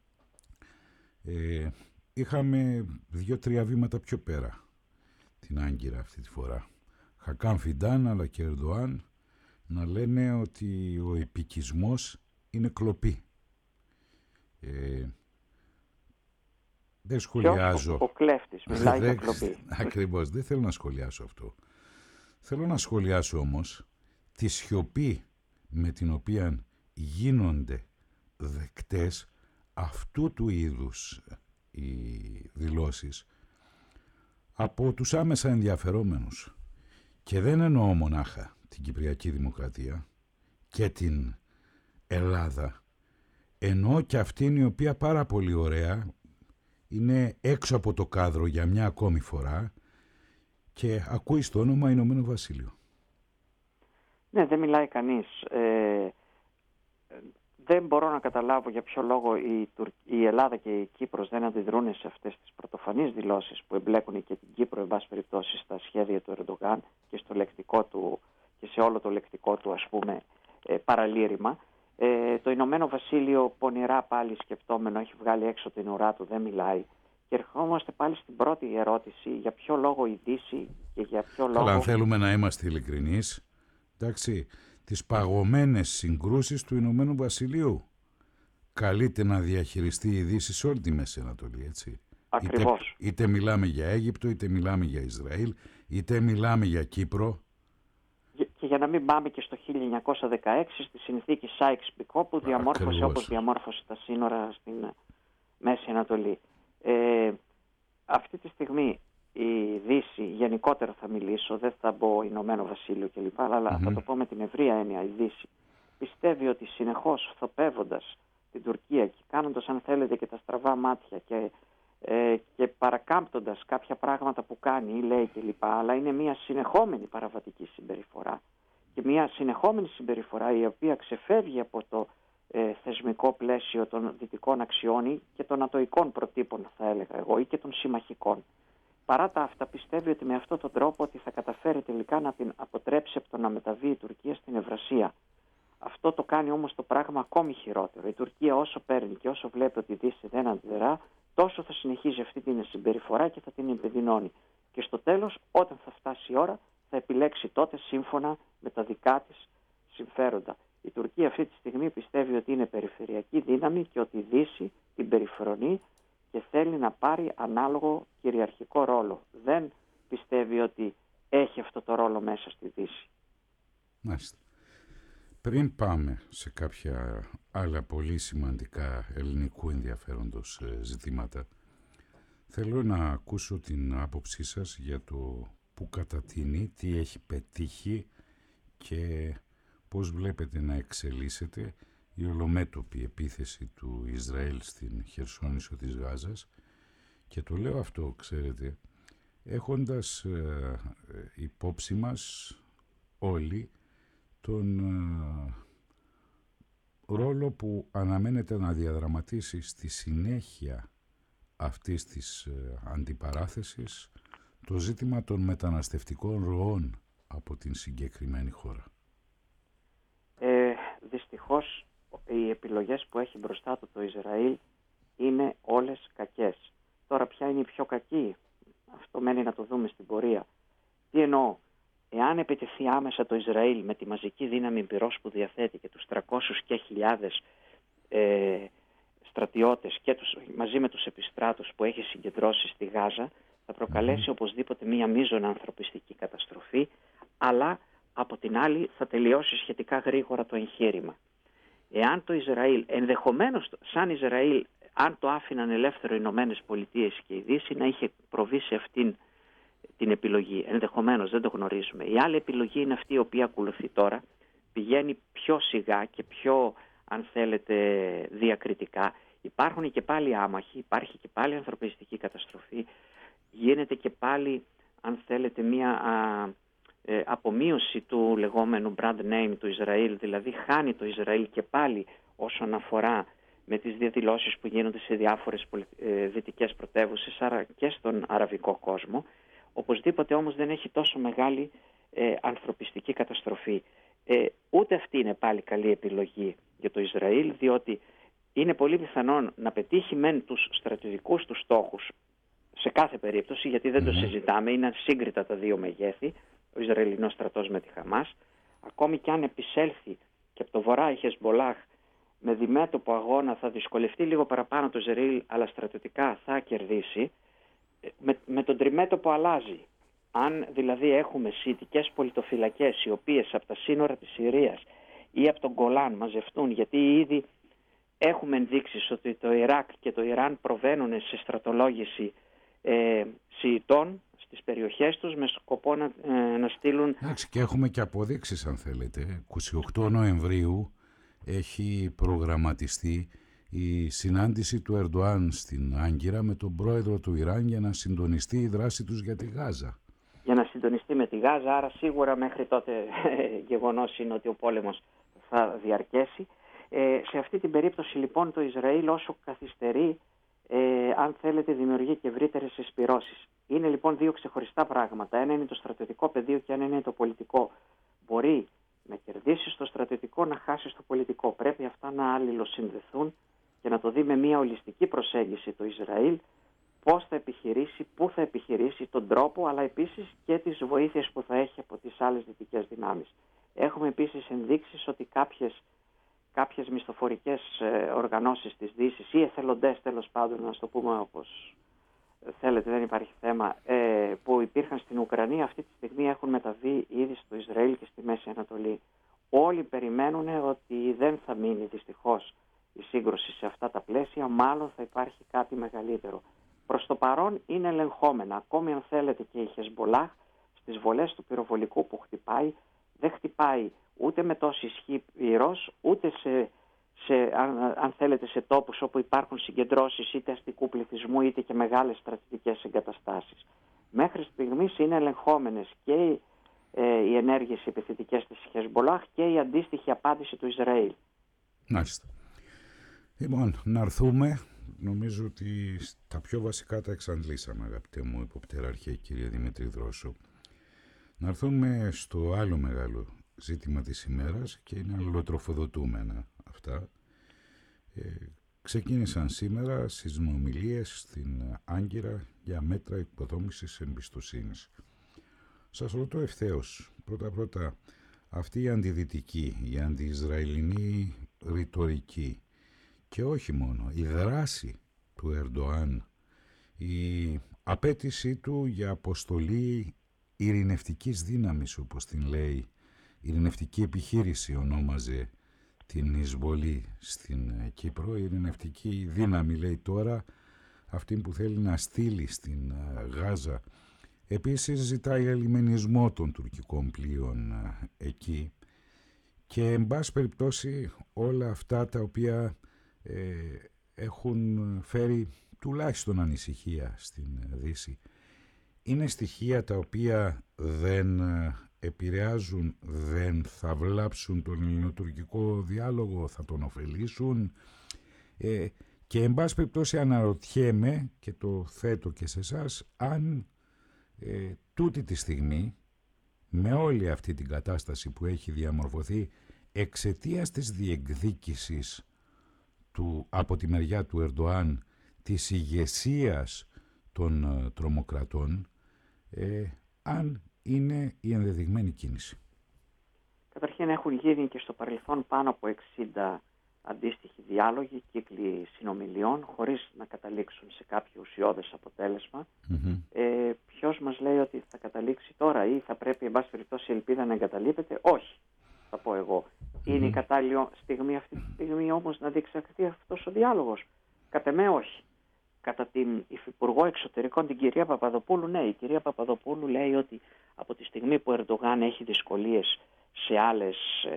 Ε, είχαμε δύο-τρία βήματα πιο πέρα την Άγκυρα αυτή τη φορά. Χακάν Φιντάν αλλά και Ερντοάν να λένε ότι ο επικισμός είναι κλοπή. Ε, δεν σχολιάζω. Ο, ο κλέφτης μιλάει για κλοπή. Ακριβώς, δεν θέλω να σχολιάσω αυτό. Θέλω να σχολιάσω όμως τη σιωπή με την οποία γίνονται δεκτές αυτού του είδους οι δηλώσεις από τους άμεσα ενδιαφερόμενους. Και δεν εννοώ μονάχα την Κυπριακή Δημοκρατία και την Ελλάδα. Εννοώ και αυτήν η οποία πάρα πολύ ωραία είναι έξω από το κάδρο για μια ακόμη φορά και ακούει στο όνομα Ηνωμένο Βασίλειο. Ναι, δεν μιλάει κανείς. Ε, δεν μπορώ να καταλάβω για ποιο λόγο η, η Ελλάδα και η Κύπρος δεν αντιδρούν σε αυτές τις πρωτοφανείς δηλώσεις που εμπλέκουν και την Κύπρο, εν πάση περιπτώσει, στα σχέδια του Ερντογάν και στο λεκτικό του και σε όλο το λεκτικό του, ας πούμε, ε, παραλήρημα. Ε, το Ηνωμένο Βασίλειο πονηρά πάλι σκεπτόμενο έχει βγάλει έξω την ουρά του, δεν μιλάει. Και ερχόμαστε πάλι στην πρώτη ερώτηση, για ποιο λόγο η Δύση και για ποιο λόγο... Αλλά αν θέλουμε να είμαστε ειλικρινείς, εντάξει, τις παγωμένες συγκρούσεις του Ηνωμένου Βασιλείου καλείται να διαχειριστεί η Δύση σε όλη τη Μέση Ανατολή, έτσι. Ακριβώς. Είτε, είτε μιλάμε για Αίγυπτο, είτε μιλάμε για Ισραήλ, είτε μιλάμε για Κύπρο. Και για να μην πάμε και στο χίλια εννιακόσια δεκαέξι στη συνθήκη Σάικς-Πικό που διαμόρφωσε Ακριβώς. όπως διαμόρφωσε τα σύνορα στην Μέση Ανατολή. Ε, αυτή τη στιγμή η Δύση, γενικότερα θα μιλήσω, δεν θα μπω Ηνωμένο Βασίλειο κλπ, αλλά mm-hmm. θα το πω με την ευρεία έννοια, η Δύση πιστεύει ότι συνεχώς θοπεύοντας την Τουρκία και κάνοντας, αν θέλετε, και τα στραβά μάτια και, ε, και παρακάμπτοντας κάποια πράγματα που κάνει ή λέει κλπ, αλλά είναι μια συνεχόμενη παραβατική συμπεριφορά και μια συνεχόμενη συμπεριφορά η οποία ξεφεύγει από το ε, θεσμικό πλαίσιο των δυτικών αξιών και των ατοικών προτύπων, θα έλεγα εγώ, ή και των συμμαχικών. Παρά τα αυτά πιστεύει ότι με αυτόν τον τρόπο ότι θα καταφέρει τελικά να την αποτρέψει από το να μεταβεί η Τουρκία στην Ευρασία. Αυτό το κάνει όμως το πράγμα ακόμη χειρότερο. Η Τουρκία όσο παίρνει και όσο βλέπει ότι η Δύση δεν αντιδρά, τόσο θα συνεχίζει αυτή την συμπεριφορά και θα την επιδεινώνει. Και στο τέλος, όταν θα φτάσει η ώρα, θα επιλέξει τότε σύμφωνα με τα δικά της συμφέροντα. Η Τουρκία αυτή τη στιγμή πιστεύει ότι είναι περιφερειακή δύναμη και ότι η Δύση την περιφρονεί και θέλει να πάρει ανάλογο κυριαρχικό ρόλο. Δεν πιστεύει ότι έχει αυτό το ρόλο μέσα στη Δύση. Μάλιστα. Πριν πάμε σε κάποια άλλα πολύ σημαντικά ελληνικού ενδιαφέροντος ζητήματα, θέλω να ακούσω την άποψή σας για το που κατατείνει, τι έχει πετύχει και πώς βλέπετε να εξελίσσεται η ολομέτωπη επίθεση του Ισραήλ στην Χερσόνησο της Γάζας. Και το λέω αυτό, ξέρετε, έχοντας ε, υπόψη μας όλοι τον ε, ρόλο που αναμένεται να διαδραματίσει στη συνέχεια αυτής της ε, αντιπαράθεσης το ζήτημα των μεταναστευτικών ροών από την συγκεκριμένη χώρα. Ε, δυστυχώς οι επιλογές που έχει μπροστά του το Ισραήλ είναι όλες κακές. Τώρα ποια είναι η πιο κακή? Αυτό μένει να το δούμε στην πορεία. Τι εννοώ? Εάν επιτεθεί άμεσα το Ισραήλ με τη μαζική δύναμη πυρός που διαθέτει και τους τριακόσιους και χιλιάδες ε, στρατιώτες και τους, μαζί με τους επιστράτους που έχει συγκεντρώσει στη Γάζα, θα προκαλέσει mm. οπωσδήποτε μία μείζωνα ανθρωπιστική καταστροφή, αλλά από την άλλη θα τελειώσει σχετικά γρήγορα το εγχείρημα. Εάν το Ισραήλ, ενδεχομένως σαν Ισραήλ, αν το άφηναν ελεύθερο οι Ηνωμένες Πολιτείες και η Δύση, να είχε προβεί σε αυτήν την επιλογή. Ενδεχομένως, δεν το γνωρίζουμε. Η άλλη επιλογή είναι αυτή η οποία ακολουθεί τώρα. Πηγαίνει πιο σιγά και πιο, αν θέλετε, διακριτικά. υπάρχουν και πάλι άμαχοι, υπάρχει και πάλι ανθρωπιστική καταστροφή, γίνεται και πάλι, αν θέλετε, μια α, ε, απομείωση του λεγόμενου brand name του Ισραήλ, δηλαδή χάνει το Ισραήλ και πάλι όσον αφορά με τις διαδηλώσεις που γίνονται σε διάφορες ε, δυτικές πρωτεύουσες, άρα και στον αραβικό κόσμο. Οπωσδήποτε όμως δεν έχει τόσο μεγάλη ε, ανθρωπιστική καταστροφή. Ε, ούτε αυτή είναι πάλι καλή επιλογή για το Ισραήλ, διότι είναι πολύ πιθανόν να πετύχει μεν τους στρατιωτικούς τους στόχους σε κάθε περίπτωση, γιατί δεν το συζητάμε, είναι σύγκριτα τα δύο μεγέθη, ο Ισραηλινός στρατός με τη Χαμάς. Ακόμη και αν επισέλθει και από το βορρά η Χεσμπολάχ με διμέτωπο αγώνα, θα δυσκολευτεί λίγο παραπάνω το Ισραήλ, αλλά στρατιωτικά θα κερδίσει. Με, με τον τριμέτωπο αλλάζει. Αν δηλαδή έχουμε σιητικές πολιτοφυλακές οι οποίες από τα σύνορα της Συρίας ή από τον Γκολάν μαζευτούν, γιατί ήδη έχουμε ενδείξεις ότι το Ιράκ και το Ιράν προβαίνουν σε στρατολόγηση ε, Σιητών στις περιοχές τους με σκοπό να, ε, να στείλουν... Εντάξει, και έχουμε και αποδείξεις, αν θέλετε. εικοστή ογδόη Νοεμβρίου έχει προγραμματιστεί η συνάντηση του Ερντοάν στην Άγκυρα με τον πρόεδρο του Ιράν για να συντονιστεί η δράση τους για τη Γάζα. Για να συντονιστεί με τη Γάζα, άρα σίγουρα μέχρι τότε γεγονός είναι ότι ο πόλεμος θα διαρκέσει. Ε, σε αυτή την περίπτωση λοιπόν το Ισραήλ όσο καθυστερεί, ε, αν θέλετε, δημιουργεί και ευρύτερες συσπυρώσεις. Είναι λοιπόν δύο ξεχωριστά πράγματα. Ένα είναι το στρατιωτικό πεδίο και ένα είναι το πολιτικό. Μπορεί να κερδίσει στο στρατιωτικό, να χάσει στο πολιτικό. Πρέπει αυτά να αλληλοσυνδεθούν και να το δει με μια ολιστική προσέγγιση το Ισραήλ, πώς θα επιχειρήσει, πού θα επιχειρήσει, τον τρόπο, αλλά επίσης και τις βοήθειες που θα έχει από τις άλλες δυτικές δυνάμεις. Έχουμε επίσης ενδείξεις ότι κάποιες, κάποιες μισθοφορικές ε, οργανώσεις της Δύσης ή εθελοντές, τέλος πάντων, να το πούμε όπως θέλετε, δεν υπάρχει θέμα, ε, που υπήρχαν στην Ουκρανία, αυτή τη στιγμή έχουν μεταβεί ήδη στο Ισραήλ και στη Μέση Ανατολή. Όλοι περιμένουν ότι δεν θα μείνει δυστυχώς η σύγκρουση σε αυτά τα πλαίσια, μάλλον θα υπάρχει κάτι μεγαλύτερο. Προς το παρόν είναι ελεγχόμενα. Ακόμη αν θέλετε και η Χεσμπολάχ στις βολές του πυροβολικού που χτυπάει, δεν χτυπάει ούτε με τόση ισχύ πυρός, ούτε σε, σε, αν, αν θέλετε, σε τόπους όπου υπάρχουν συγκεντρώσεις είτε αστικού πληθυσμού είτε και μεγάλες στρατιωτικές εγκαταστάσεις. Μέχρι στιγμής είναι ελεγχόμενες και οι, ε, οι ενέργειες επιθετικές της Χεσμπολάχ και η αντίστοιχη απάντηση του Ισραήλ. Μάλιστα. Λοιπόν, να έρθουμε, νομίζω ότι τα πιο βασικά τα εξαντλήσαμε, αγαπητέ μου υποπτεράρχε κύριε Δημήτρη Δρόσο. Να έρθουμε στο άλλο μεγάλο ζήτημα της ημέρας και είναι αλληλοτροφοδοτούμενα αυτά. Ε, ξεκίνησαν σήμερα σεισμομιλίες στην Άγκυρα για μέτρα υποδόμησης εμπιστοσύνης. Σας ρωτώ ευθέως, πρώτα-πρώτα, αυτή η αντιδυτική, η αντιισραηλινή ρητορική και όχι μόνο, η δράση του Ερντοάν, η απέτησή του για αποστολή ειρηνευτικής δύναμης, όπως την λέει, ειρηνευτική επιχείρηση ονόμαζε την εισβολή στην Κύπρο, η ειρηνευτική δύναμη λέει τώρα, αυτή που θέλει να στείλει στην Γάζα. Επίσης ζητάει ελιμενισμό των τουρκικών πλοίων εκεί και εν πάση περιπτώσει όλα αυτά τα οποία ε, έχουν φέρει τουλάχιστον ανησυχία στην Δύση είναι στοιχεία τα οποία δεν επηρεάζουν, δεν θα βλάψουν τον ελληνοτουρκικό διάλογο, θα τον ωφελήσουν ε, και εν πάση περιπτώσει αναρωτιέμαι και το θέτω και σε εσάς αν ε, τούτη τη στιγμή με όλη αυτή την κατάσταση που έχει διαμορφωθεί εξαιτίας της διεκδίκησης του, από τη μεριά του Ερντοάν της ηγεσίας των ε, τρομοκρατών ε, αν είναι η ενδεδειγμένη κίνηση. Καταρχήν έχουν γίνει και στο παρελθόν πάνω από εξήντα αντίστοιχοι διάλογοι, κύκλοι συνομιλιών, χωρίς να καταλήξουν σε κάποιο ουσιώδες αποτέλεσμα. Mm-hmm. Ε, ποιος μας λέει ότι θα καταλήξει τώρα ή θα πρέπει, εν πάση περιπτώσει, η ελπίδα να εγκαταλείπεται? Όχι, θα πω εγώ. Mm-hmm. Είναι η κατάλληλη στιγμή αυτή τη στιγμή όμως να διεξαχθεί αυτός ο διάλογος? Κατ' εμέ όχι. Κατά την Υφυπουργό Εξωτερικών, την κυρία Παπαδοπούλου, ναι, η κυρία Παπαδοπούλου λέει ότι από τη στιγμή που ο Ερντογάν έχει δυσκολίες σε άλλες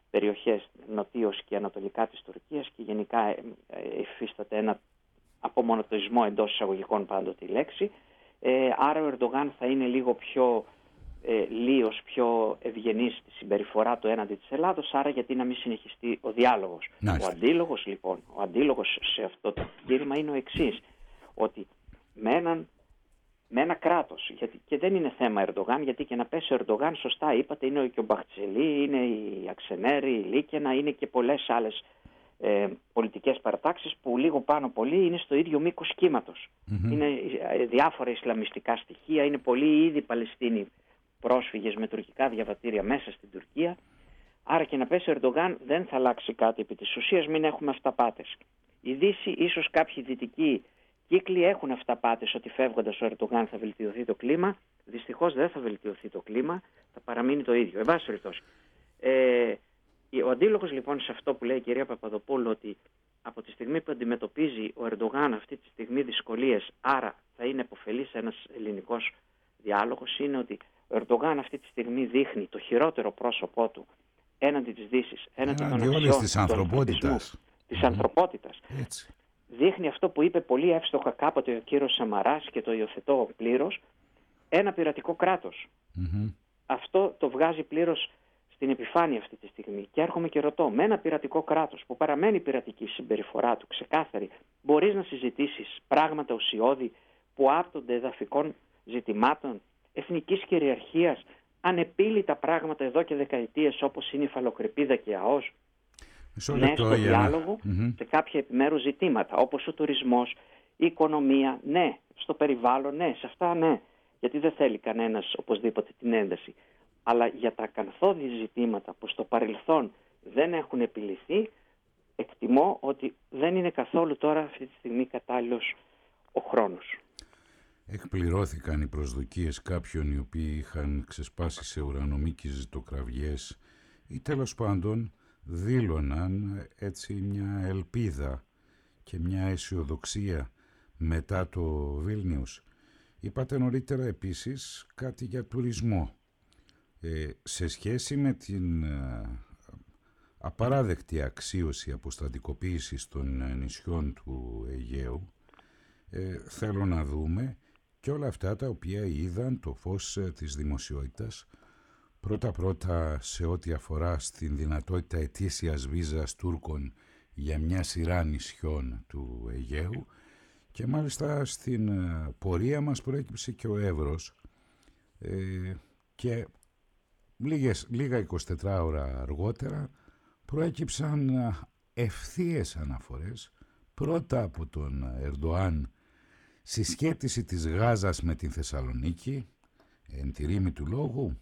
περιοχές νοτίως και ανατολικά της Τουρκίας και γενικά υφίσταται ένα απομονωτισμό εντός εισαγωγικών πάντοτε η λέξη. Ε, άρα ο Ερντογάν θα είναι λίγο πιο ε, λίος, πιο ευγενής στη συμπεριφορά του έναντι της Ελλάδος, άρα γιατί να μην συνεχιστεί ο διάλογος. Nice. Ο αντίλογος λοιπόν, ο αντίλογος σε αυτό το κήρυμα είναι ο εξής, ότι με, έναν, με ένα κράτος, γιατί, και δεν είναι θέμα Ερντογάν, γιατί και να πέσει ο Ερντογάν, σωστά είπατε, είναι και ο Μπαχτσελή, είναι η Αξενέρη, η Λίκαινα, είναι και πολλές άλλες Ε, πολιτικές παρατάξεις που λίγο πάνω πολύ είναι στο ίδιο μήκος κύματος. Mm-hmm. Είναι ε, διάφορα ισλαμιστικά στοιχεία, είναι πολλοί ήδη Παλαιστίνοι πρόσφυγες με τουρκικά διαβατήρια μέσα στην Τουρκία. Άρα και να πέσει ο Ερντογάν δεν θα αλλάξει κάτι επί της ουσίας, μην έχουμε αυταπάτες. Η Δύση, ίσως κάποιοι δυτικοί κύκλοι έχουν αυταπάτες ότι φεύγοντας ο Ερντογάν θα βελτιωθεί το κλίμα. Δυστυχώς δεν θα βελτιωθεί το κλίμα, θα παραμείνει το ίδιο. Εν πάση περιπτώσει. Ε, Ο αντίλογος λοιπόν σε αυτό που λέει η κυρία Παπαδοπούλου, ότι από τη στιγμή που αντιμετωπίζει ο Ερντογάν αυτή τη στιγμή δυσκολίες, άρα θα είναι επωφελής ένας ελληνικός διάλογος, είναι ότι ο Ερντογάν αυτή τη στιγμή δείχνει το χειρότερο πρόσωπό του έναντι της Δύσης, έναντι των αξιών, της ανθρωπότητας. Της mm. ανθρωπότητας. Έτσι. Δείχνει αυτό που είπε πολύ εύστοχα κάποτε ο κύριος Σαμαράς και το υιοθετώ πλήρως, ένα πειρατικό κράτος. Mm-hmm. Αυτό το βγάζει πλήρως στην επιφάνεια αυτή τη στιγμή. Και έρχομαι και ρωτώ, με ένα πειρατικό κράτος που παραμένει πειρατική συμπεριφορά του, ξεκάθαρη, μπορείς να συζητήσεις πράγματα ουσιώδη που άπτονται εδαφικών ζητημάτων, εθνικής κυριαρχίας, ανεπίλητα πράγματα εδώ και δεκαετίες όπως είναι η Φαλοκρηπίδα και η ΑΟΣ, ναι στο διάλογο, mm-hmm. σε κάποια επιμέρους ζητήματα όπως ο τουρισμός, η οικονομία, ναι, στο περιβάλλον, ναι, σε αυτά ναι, γιατί δεν θέλει κανένας οπωσδήποτε την ένταση. Αλλά για τα ακαθόδη ζητήματα που στο παρελθόν δεν έχουν επιληθεί, εκτιμώ ότι δεν είναι καθόλου τώρα αυτή τη στιγμή κατάλληλος ο χρόνος. Εκπληρώθηκαν οι προσδοκίες κάποιων οι οποίοι είχαν ξεσπάσει σε ουρανομίκες ζητοκραυγές ή τέλος πάντων δήλωναν έτσι μια ελπίδα και μια αισιοδοξία μετά το Βίλνιους. Είπατε νωρίτερα επίσης κάτι για τουρισμό. Ε, σε σχέση με την ε, απαράδεκτη αξίωση αποστρατικοποίηση των ε, νησιών του Αιγαίου, ε, θέλω να δούμε και όλα αυτά τα οποία είδαν το φως ε, της δημοσιότητας, πρώτα-πρώτα σε ό,τι αφορά στην δυνατότητα ετήσιας βίζας Τούρκων για μια σειρά νησιών του Αιγαίου, και μάλιστα στην ε, πορεία μας προέκυψε και ο Εύρος ε, και Λίγες, λίγα εικοσιτέσσερις ώρα αργότερα προέκυψαν ευθείες αναφορές, πρώτα από τον Ερντοάν, συσχέτιση της Γάζας με την Θεσσαλονίκη, εν τη ρήμη του λόγου.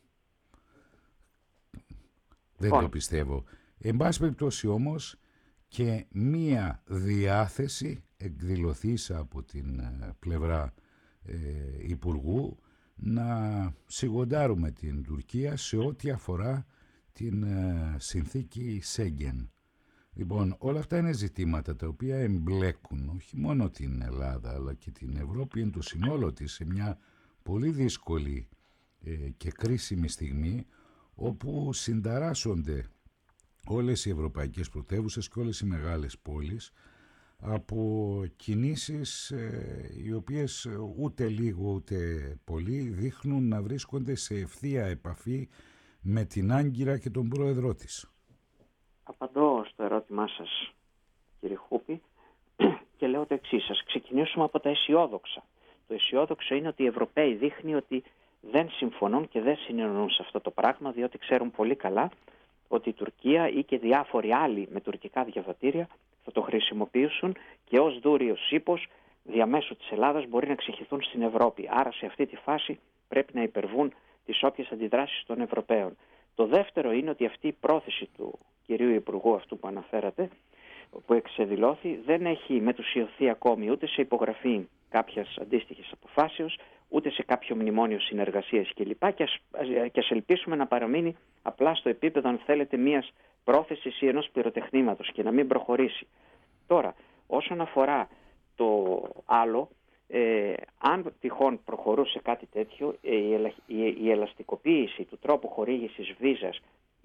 Δεν oh. το πιστεύω. Εν πάση περιπτώσει όμως και μία διάθεση εκδηλωθήσα από την πλευρά ε, Υπουργού να σιγοντάρουμε την Τουρκία σε ό,τι αφορά την ε, συνθήκη Σέγγεν. Λοιπόν, όλα αυτά είναι ζητήματα τα οποία εμπλέκουν όχι μόνο την Ελλάδα αλλά και την Ευρώπη εν το συνόλο της σε μια πολύ δύσκολη ε, και κρίσιμη στιγμή, όπου συνταράσσονται όλες οι ευρωπαϊκές πρωτεύουσες και όλες οι μεγάλες πόλεις από κινήσεις ε, οι οποίες ούτε λίγο ούτε πολύ δείχνουν να βρίσκονται σε ευθεία επαφή με την Άγκυρα και τον πρόεδρό της. Απαντώ στο ερώτημά σας, κύριε Χούπη, και λέω το εξής. Ας ξεκινήσουμε από τα αισιόδοξα. Το αισιόδοξο είναι ότι οι Ευρωπαίοι δείχνει ότι δεν συμφωνούν και δεν συνεννούν σε αυτό το πράγμα, διότι ξέρουν πολύ καλά ότι η Τουρκία ή και διάφοροι άλλοι με τουρκικά διαβατήρια θα το χρησιμοποιήσουν και ως δούριος ύπος διαμέσου της Ελλάδας μπορεί να ξεχυθούν στην Ευρώπη. Άρα σε αυτή τη φάση πρέπει να υπερβούν τις όποιες αντιδράσεις των Ευρωπαίων. Το δεύτερο είναι ότι αυτή η πρόθεση του κυρίου Υπουργού αυτού που αναφέρατε, που εξεδηλώθη, δεν έχει μετουσιωθεί ακόμη ούτε σε υπογραφή κάποιας αντίστοιχης αποφάσεως, ούτε σε κάποιο μνημόνιο συνεργασίας κλπ. Και ας, και ας ελπίσουμε να παραμείνει απλά στο επίπεδο, αν θέλετε, μιας πρόθεσης ή ενός πυροτεχνήματος και να μην προχωρήσει. Τώρα, όσον αφορά το άλλο, ε, αν τυχόν προχωρούσε κάτι τέτοιο, ε, η, ελα, η, η ελαστικοποίηση του τρόπου χορήγησης βίζας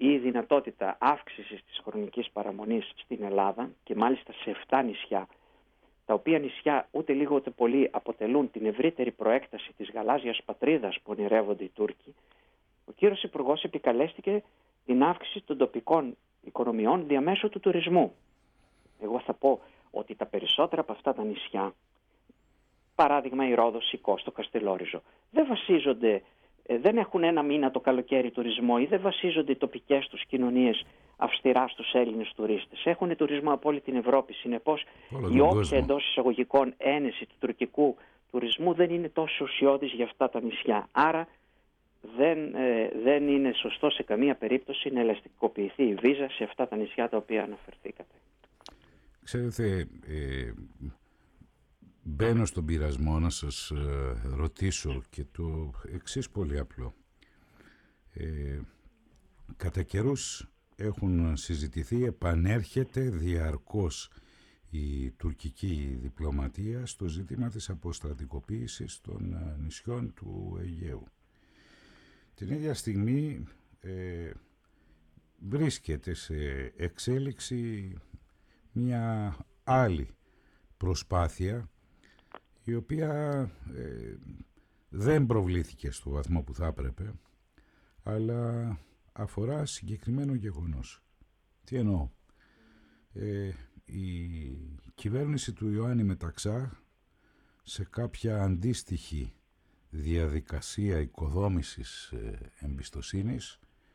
η δυνατότητα αύξησης της χρονικής παραμονής στην Ελλάδα και μάλιστα σε επτά νησιά, τα οποία νησιά ούτε λίγο ούτε πολύ αποτελούν την ευρύτερη προέκταση της γαλάζιας πατρίδας που ονειρεύονται οι Τούρκοι, ο κύριος Υπουργός επικαλέστηκε την αύξηση των τοπικών οικονομιών διαμέσου του τουρισμού. Εγώ θα πω ότι τα περισσότερα από αυτά τα νησιά, παράδειγμα η Ρόδος, η Κos, το Καστελόριζο, δεν βασίζονται, δεν έχουν ένα μήνα το καλοκαίρι τουρισμό ή δεν βασίζονται οι τοπικές τους κοινωνίες αυστηρά στους Έλληνες τουρίστες. Έχουν τουρισμό από όλη την Ευρώπη. Συνεπώς, η όποια εντός εισαγωγικών ένεση του τουρκικού τουρισμού δεν είναι τόσο ουσιώδης για αυτά τα νησιά. Άρα δεν, ε, δεν είναι σωστό σε καμία περίπτωση να ελαστικοποιηθεί η βίζα σε αυτά τα νησιά τα οποία αναφερθήκατε. Ξέρετε, ε, μπαίνω στον πειρασμό να σας ε, ρωτήσω και το εξής πολύ απλό. Ε, κατά καιρούς έχουν συζητηθεί, επανέρχεται διαρκώς η τουρκική διπλωματία στο ζήτημα της αποστρατικοποίησης των νησιών του Αιγαίου. Την ίδια στιγμή ε, βρίσκεται σε εξέλιξη μια άλλη προσπάθεια η οποία ε, δεν προβλήθηκε στο βαθμό που θα έπρεπε, αλλά αφορά συγκεκριμένο γεγονός. Τι εννοώ? Ε, η κυβέρνηση του Ιωάννη Μεταξά σε κάποια αντίστοιχη διαδικασία οικοδόμησης ε, εμπιστοσύνης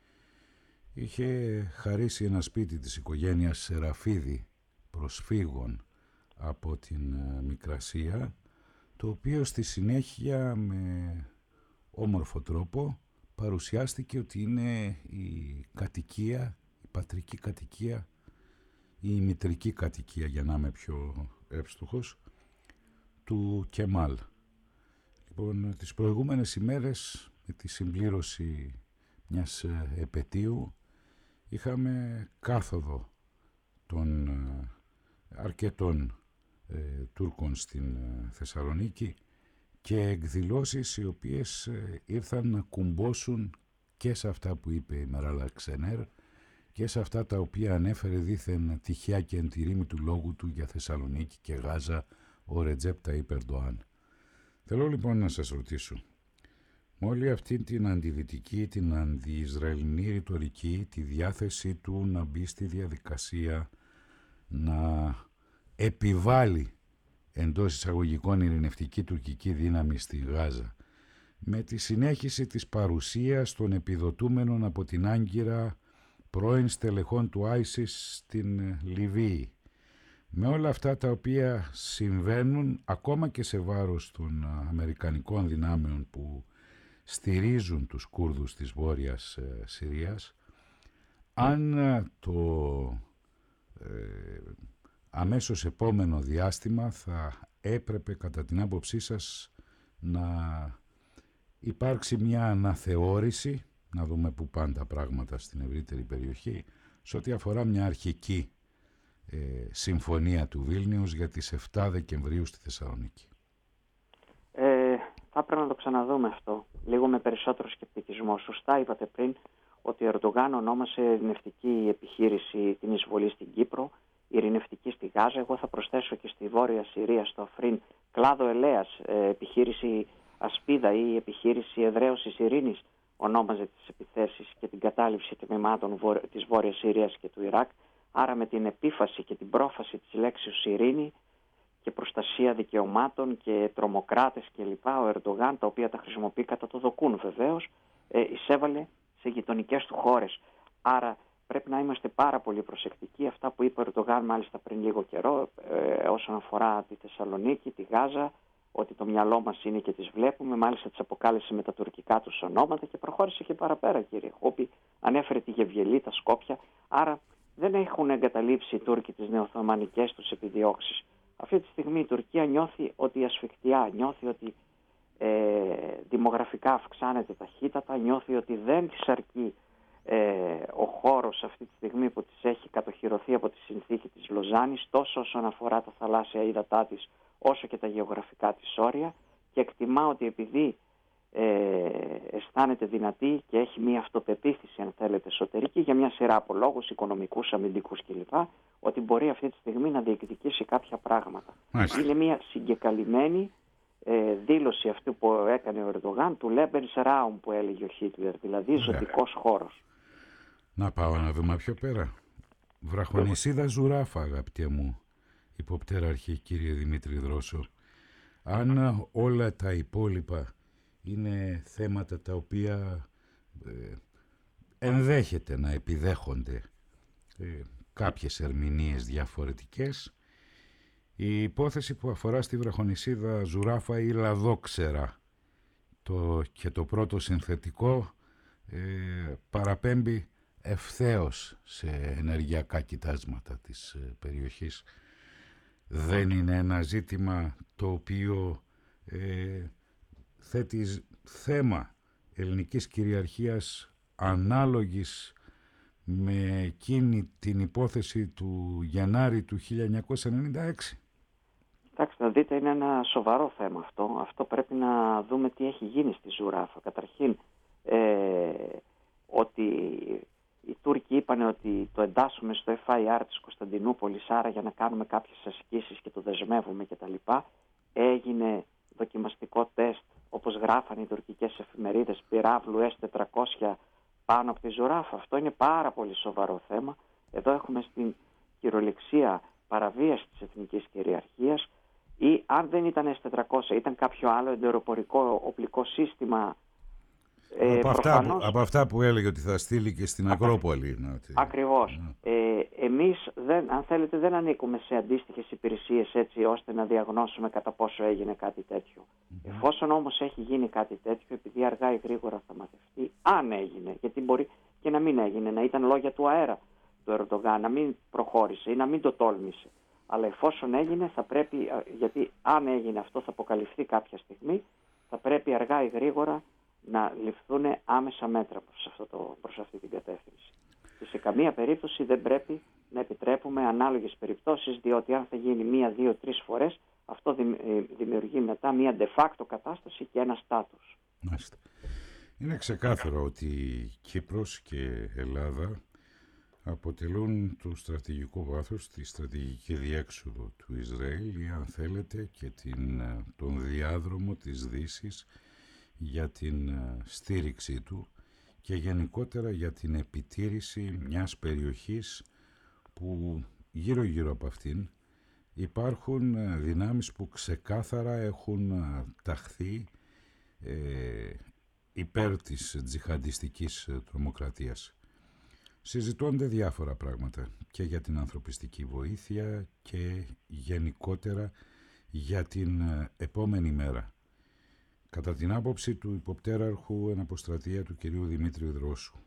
είχε χαρίσει ένα σπίτι της οικογένειας Σεραφίδη προσφύγων από την ε, Μικρασία, το οποίο στη συνέχεια με όμορφο τρόπο παρουσιάστηκε ότι είναι η κατοικία, η πατρική κατοικία ή η μητρική κατοικία, για να είμαι πιο εύστοχος, του Κεμάλ. Λοιπόν, τις προηγούμενες ημέρες, με τη συμπλήρωση μιας επετείου, είχαμε κάθοδο των αρκετών ε, Τούρκων στην ε, Θεσσαλονίκη και εκδηλώσεις οι οποίες ε, ήρθαν να κουμπώσουν και σε αυτά που είπε η Μεράλα Ξενέρ και σε αυτά τα οποία ανέφερε δήθεν τυχαία και εν τη ρήμη του λόγου του για Θεσσαλονίκη και Γάζα ο Ρετζέπ Ταΐπ Ερντοάν. Θέλω λοιπόν να σας ρωτήσω, με όλη αυτή την αντιδυτική, την αντι-Ισραηλινή ρητορική, τη διάθεση του να μπει στη διαδικασία να επιβάλλει εντός εισαγωγικών ειρηνευτική τουρκική δύναμη στη Γάζα, με τη συνέχιση της παρουσίας των επιδοτούμενων από την Άγκυρα πρώην στελεχών του άισις στην Λιβύη, με όλα αυτά τα οποία συμβαίνουν ακόμα και σε βάρος των αμερικανικών δυνάμεων που στηρίζουν τους Κούρδους της Βόρειας ε, Συρίας, αν το ε, αμέσως επόμενο διάστημα θα έπρεπε κατά την άποψή σας να υπάρξει μια αναθεώρηση, να δούμε που πάνε τα πράγματα στην ευρύτερη περιοχή, σε ό,τι αφορά μια αρχική ε, συμφωνία του Βίλνιους για τις επτά Δεκεμβρίου στη Θεσσαλονίκη. Ε, θα πρέπει να το ξαναδούμε αυτό, λίγο με περισσότερο σκεπτικισμό. Σωστά είπατε πριν ότι ο Ερντογάν ονόμασε ειρηνευτική επιχείρηση την εισβολή στην Κύπρο, ειρηνευτική στη Γάζα. Εγώ θα προσθέσω και στη Βόρεια Συρία, στο Αφρίν, κλάδο ελέας, ε, επιχείρηση Ασπίδα ή επιχείρηση εδραίωσης ειρήνης, ονόμαζε τις επιθέσεις και την κατάληψη τμήματων της Βόρειας Συρίας και του Ιράκ. Άρα με την επίφαση και την πρόφαση της λέξης ειρήνη και προστασία δικαιωμάτων και τρομοκράτες κλπ. Ο Ερντογάν, τα οποία τα χρησιμοποιεί κατά το δοκούν βεβαίως, ε, εισέβαλε σε γειτονικές του χώρες. Άρα πρέπει να είμαστε πάρα πολύ προσεκτικοί. Αυτά που είπε ο Ερντογάν μάλιστα πριν λίγο καιρό ε, όσον αφορά τη Θεσσαλονίκη, τη Γάζα, ότι το μυαλό μας είναι και τις βλέπουμε, μάλιστα τις αποκάλεσε με τα τουρκικά τους ονόματα και προχώρησε και παραπέρα, κύριε Χόπη, ανέφερε τη Γεβγελή, τα Σκόπια. Άρα δεν έχουν εγκαταλείψει οι Τούρκοι τις νεοοθωμανικές τους επιδιώξεις. Αυτή τη στιγμή η Τουρκία νιώθει ότι ασφικτιά, νιώθει ότι ε, δημογραφικά αυξάνεται ταχύτατα, νιώθει ότι δεν της αρκεί ε, ο χώρος αυτή τη στιγμή που της έχει κατοχυρωθεί από τη συνθήκη της Λοζάνης, τόσο όσον αφορά τα θαλάσσια ύδατά της, όσο και τα γεωγραφικά της όρια, και εκτιμά ότι επειδή ε, αισθάνεται δυνατή και έχει μια αυτοπεποίθηση, αν θέλετε, εσωτερική για μια σειρά από λόγους, οικονομικούς, αμυντικούς κλπ. Ότι μπορεί αυτή τη στιγμή να διεκδικήσει κάποια πράγματα. Μάλιστα. Είναι μια συγκεκαλυμμένη ε, δήλωση αυτή που έκανε ο Ερντογάν του Lebensraum που έλεγε ο Χίτλερ, δηλαδή ζωτικός χώρος. Να πάω ένα βήμα πιο πέρα. Βραχονισίδα Ζουράφα, αγαπητέ μου υποπτέραρχη κύριε Δημήτρη Δρόσο. Αν όλα τα υπόλοιπα είναι θέματα τα οποία ε, ενδέχεται να επιδέχονται ε, κάποιες ερμηνείες διαφορετικές, η υπόθεση που αφορά στη Βραχονισίδα Ζουράφα ή Λαδόξερα το, και το πρώτο συνθετικό ε, παραπέμπει ευθέως σε ενεργειακά κοιτάσματα της ε, περιοχής. Δεν είναι ένα ζήτημα το οποίο ε, θέτει θέμα ελληνικής κυριαρχίας ανάλογης με εκείνη την υπόθεση του Γενάρη του χίλια εννιακόσια ενενήντα έξι. Κοιτάξτε, να δείτε, είναι ένα σοβαρό θέμα αυτό. Αυτό πρέπει να δούμε τι έχει γίνει στη Ζουράφα. Καταρχήν, ε, ότι οι Τούρκοι είπαν ότι το εντάσσουμε στο εφ άι αρ της Κωνσταντινούπολης, άρα για να κάνουμε κάποιες ασκήσεις και το δεσμεύουμε κτλ. Έγινε δοκιμαστικό τεστ, όπως γράφανε οι τουρκικές εφημερίδες, πυράβλου ες τετρακόσια πάνω από τη Ζουράφα. Αυτό είναι πάρα πολύ σοβαρό θέμα. Εδώ έχουμε στην κυριολεξία παραβίαση της εθνικής κυριαρχίας, ή αν δεν ήταν ες τετρακόσια, ήταν κάποιο άλλο εντεροπορικό οπλικό σύστημα. Ε, από, αυτά που, από αυτά που έλεγε ότι θα στείλει και στην Ακρόπολη. Ότι... Ακριβώς. Ναι. Ε, εμείς, δεν, αν θέλετε, δεν ανήκουμε σε αντίστοιχες υπηρεσίες έτσι ώστε να διαγνώσουμε κατά πόσο έγινε κάτι τέτοιο. Mm-hmm. Εφόσον όμως έχει γίνει κάτι τέτοιο, επειδή αργά ή γρήγορα θα μαθευτεί, αν έγινε, γιατί μπορεί και να μην έγινε, να ήταν λόγια του αέρα του Ερντογάν, να μην προχώρησε ή να μην το τόλμησε. Αλλά εφόσον έγινε, θα πρέπει, γιατί αν έγινε αυτό θα αποκαλυφθεί κάποια στιγμή, θα πρέπει αργά ή γρήγορα να ληφθούν άμεσα μέτρα προς, αυτό το, προς αυτή την κατεύθυνση. Και σε καμία περίπτωση δεν πρέπει να επιτρέπουμε ανάλογες περιπτώσεις, διότι αν θα γίνει μία, δύο, τρεις φορές, αυτό δημιουργεί μετά μία de facto κατάσταση και ένα στάτους. Μάλιστα. Είναι ξεκάθαρο ότι Κύπρος και Ελλάδα αποτελούν το στρατηγικό βάθος, τη στρατηγική διέξοδο του Ισραήλ ή αν θέλετε και την, τον διάδρομο της Δύσης για την στήριξή του και γενικότερα για την επιτήρηση μιας περιοχής που γύρω γύρω από αυτήν υπάρχουν δυνάμεις που ξεκάθαρα έχουν ταχθεί ε, υπέρ της τζιχαντιστικής τρομοκρατίας. Συζητώνται διάφορα πράγματα και για την ανθρωπιστική βοήθεια και γενικότερα για την επόμενη μέρα. Κατά την άποψη του υποπτέραρχου εν αποστρατεία του κυρίου Δημήτριου Δρόσου,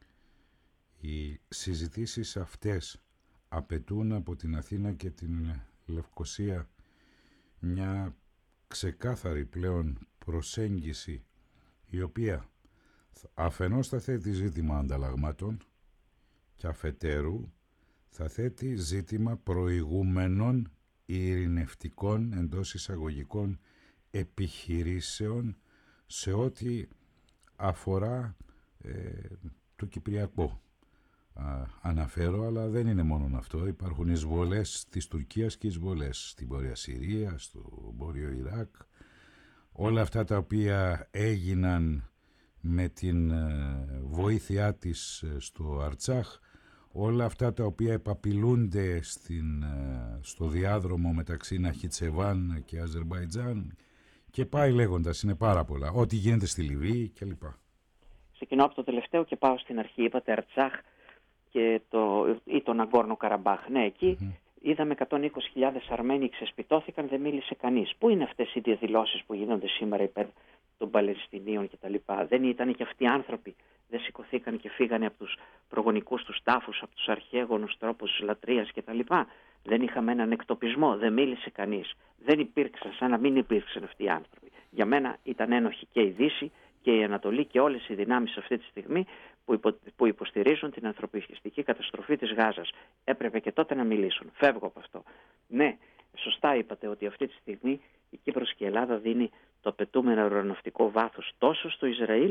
οι συζητήσεις αυτές απαιτούν από την Αθήνα και την Λευκοσία μια ξεκάθαρη πλέον προσέγγιση η οποία αφενός θα θέτει ζήτημα ανταλλαγμάτων και αφετέρου θα θέτει ζήτημα προηγούμενων ειρηνευτικών εντός εισαγωγικών επιχειρήσεων σε ό,τι αφορά ε, το Κυπριακό. Α, αναφέρω, αλλά δεν είναι μόνο αυτό. Υπάρχουν εισβολές της Τουρκίας και εισβολές στην Βόρεια Συρία, στο Βόρειο Ιράκ. Όλα αυτά τα οποία έγιναν με την ε, βοήθειά της στο Αρτσάχ, όλα αυτά τα οποία επαπειλούνται στην, ε, στο διάδρομο μεταξύ Ναχιτσεβάν και Αζερμπαϊτζάν και πάει λέγοντας, είναι πάρα πολλά. Ό,τι γίνεται στη Λιβύη κλπ. Ξεκινώ από το τελευταίο και πάω στην αρχή. Είπατε Αρτσάχ και το, ή τον Αγκόρνο Καραμπάχ. Ναι, εκεί mm-hmm. είδαμε εκατόν είκοσι χιλιάδες Αρμένοι ξεσπιτώθηκαν, δεν μίλησε κανείς. Πού είναι αυτές οι διαδηλώσεις που γίνονται σήμερα υπέρ των Παλαιστινίων κτλ. Δεν ήταν και αυτοί οι άνθρωποι, δεν σηκωθήκαν και φύγανε από τους προγονικούς τους τάφους, από τους αρχαίγονους τρόπους λατρείας κτλ. Δεν είχαμε έναν εκτοπισμό, δεν μίλησε κανείς. Δεν υπήρξαν, σαν να μην υπήρξαν αυτοί οι άνθρωποι. Για μένα ήταν ένοχη και η Δύση και η Ανατολή και όλες οι δυνάμεις αυτή τη στιγμή που, υπο, που υποστηρίζουν την ανθρωπιστική καταστροφή της Γάζας. Έπρεπε και τότε να μιλήσουν. Φεύγω από αυτό. Ναι, σωστά είπατε ότι αυτή τη στιγμή η Κύπρος και η Ελλάδα δίνει το απαιτούμενο αεροναυτικό βάθος τόσο στο Ισραήλ,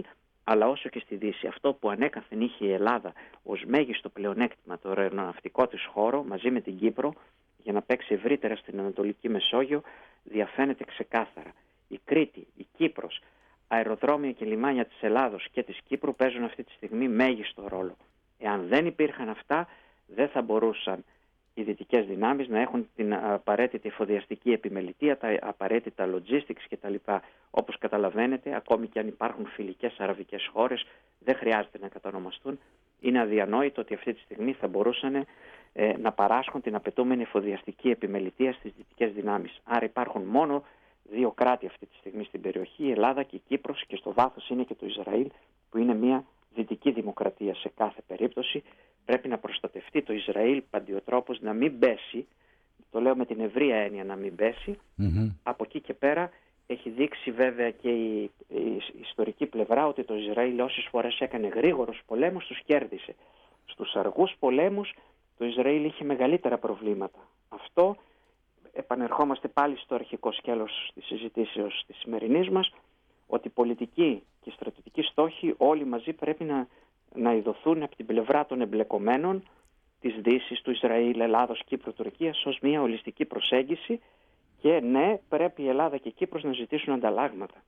αλλά όσο και στη Δύση. Αυτό που ανέκαθεν είχε η Ελλάδα ως μέγιστο πλεονέκτημα το αεροναυτικό της χώρο μαζί με την Κύπρο για να παίξει ευρύτερα στην Ανατολική Μεσόγειο διαφαίνεται ξεκάθαρα. Η Κρήτη, η Κύπρος, αεροδρόμια και λιμάνια της Ελλάδος και της Κύπρου παίζουν αυτή τη στιγμή μέγιστο ρόλο. Εάν δεν υπήρχαν αυτά, δεν θα μπορούσαν οι δυτικές δυνάμεις να έχουν την απαραίτητη εφοδιαστική επιμελητία, τα απαραίτητα logistics κτλ. Όπως καταλαβαίνετε, ακόμη και αν υπάρχουν φιλικές αραβικές χώρες, δεν χρειάζεται να κατανομαστούν. Είναι αδιανόητο ότι αυτή τη στιγμή θα μπορούσαν ε, να παράσχουν την απαιτούμενη εφοδιαστική επιμελητία στις δυτικές δυνάμεις. Άρα υπάρχουν μόνο δύο κράτη αυτή τη στιγμή στην περιοχή, η Ελλάδα και η Κύπρος, και στο βάθος είναι και το Ισραήλ, που είναι μια δυτική δημοκρατία σε κάθε περίπτωση. Πρέπει να προστατευτεί το Ισραήλ παντιοτρόπως, να μην πέσει, το λέω με την ευρία έννοια να μην πέσει. Mm-hmm. Από εκεί και πέρα έχει δείξει βέβαια και η, η ιστορική πλευρά ότι το Ισραήλ όσες φορές έκανε γρήγορους πολέμους τους κέρδισε. Στους αργούς πολέμους το Ισραήλ είχε μεγαλύτερα προβλήματα. Αυτό, επανερχόμαστε πάλι στο αρχικό σκέλος της συζητήσεως της σημερινής μας, ότι οι πολιτικοί και οι στρατιωτικοί στόχοι όλοι μαζί πρέπει να, να ειδωθούν από την πλευρά των εμπλεκομένων της Δύσης, του Ισραήλ, Ελλάδος, Κύπρου, Τουρκίας ως μια ολιστική προσέγγιση, και ναι, πρέπει η Ελλάδα και η Κύπρος να ζητήσουν ανταλλάγματα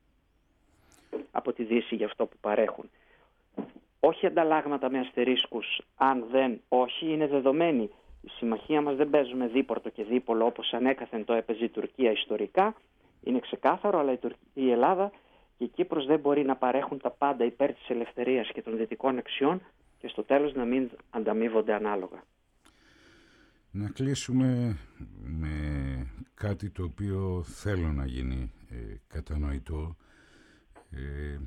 από τη Δύση για αυτό που παρέχουν. Όχι ανταλλάγματα με αστερίσκους, αν δεν, όχι, είναι δεδομένη. Η συμμαχία μας δεν παίζουμε δίπορτο και δίπολο όπως ανέκαθεν το έπαιζε η Τουρκία ιστορικά. Είναι ξεκάθαρο, αλλά η, Τουρκ... η Ελλάδα και η Κύπρος δεν μπορεί να παρέχουν τα πάντα υπέρ της ελευθερίας και των δυτικών αξιών και στο τέλος να μην ανταμείβονται ανάλογα. Να κλείσουμε με κάτι το οποίο θέλω να γίνει ε, κατανοητό. Ε,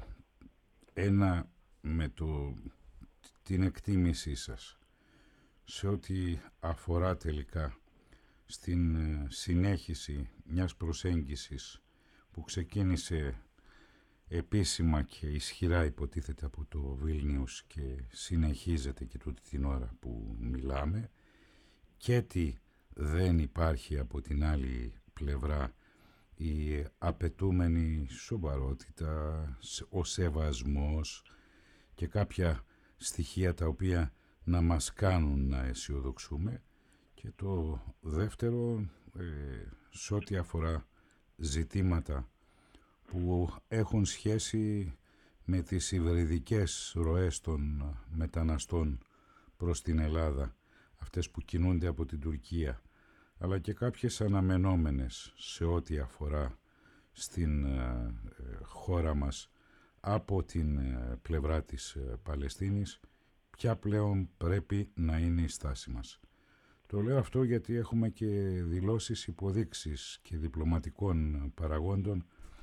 ένα με το, την εκτίμησή σας σε ό,τι αφορά τελικά στην συνέχιση μιας προσέγγισης που ξεκίνησε επίσημα και ισχυρά υποτίθεται από το Βίλνιους και συνεχίζεται και τούτη την ώρα που μιλάμε, και τι δεν υπάρχει από την άλλη πλευρά η απαιτούμενη σοβαρότητα, ο σεβασμός και κάποια στοιχεία τα οποία να μας κάνουν να αισιοδοξούμε. Και το δεύτερο, ε, σε ό,τι αφορά ζητήματα που έχουν σχέση με τις υβριδικές ροές των μεταναστών προς την Ελλάδα, αυτές που κινούνται από την Τουρκία, αλλά και κάποιες αναμενόμενες σε ό,τι αφορά στην ε, χώρα μας από την ε, πλευρά της ε, Παλαιστίνης, ποια πλέον πρέπει να είναι η στάση μας. Το λέω αυτό γιατί έχουμε και δηλώσεις, υποδείξεις και διπλωματικών παραγόντων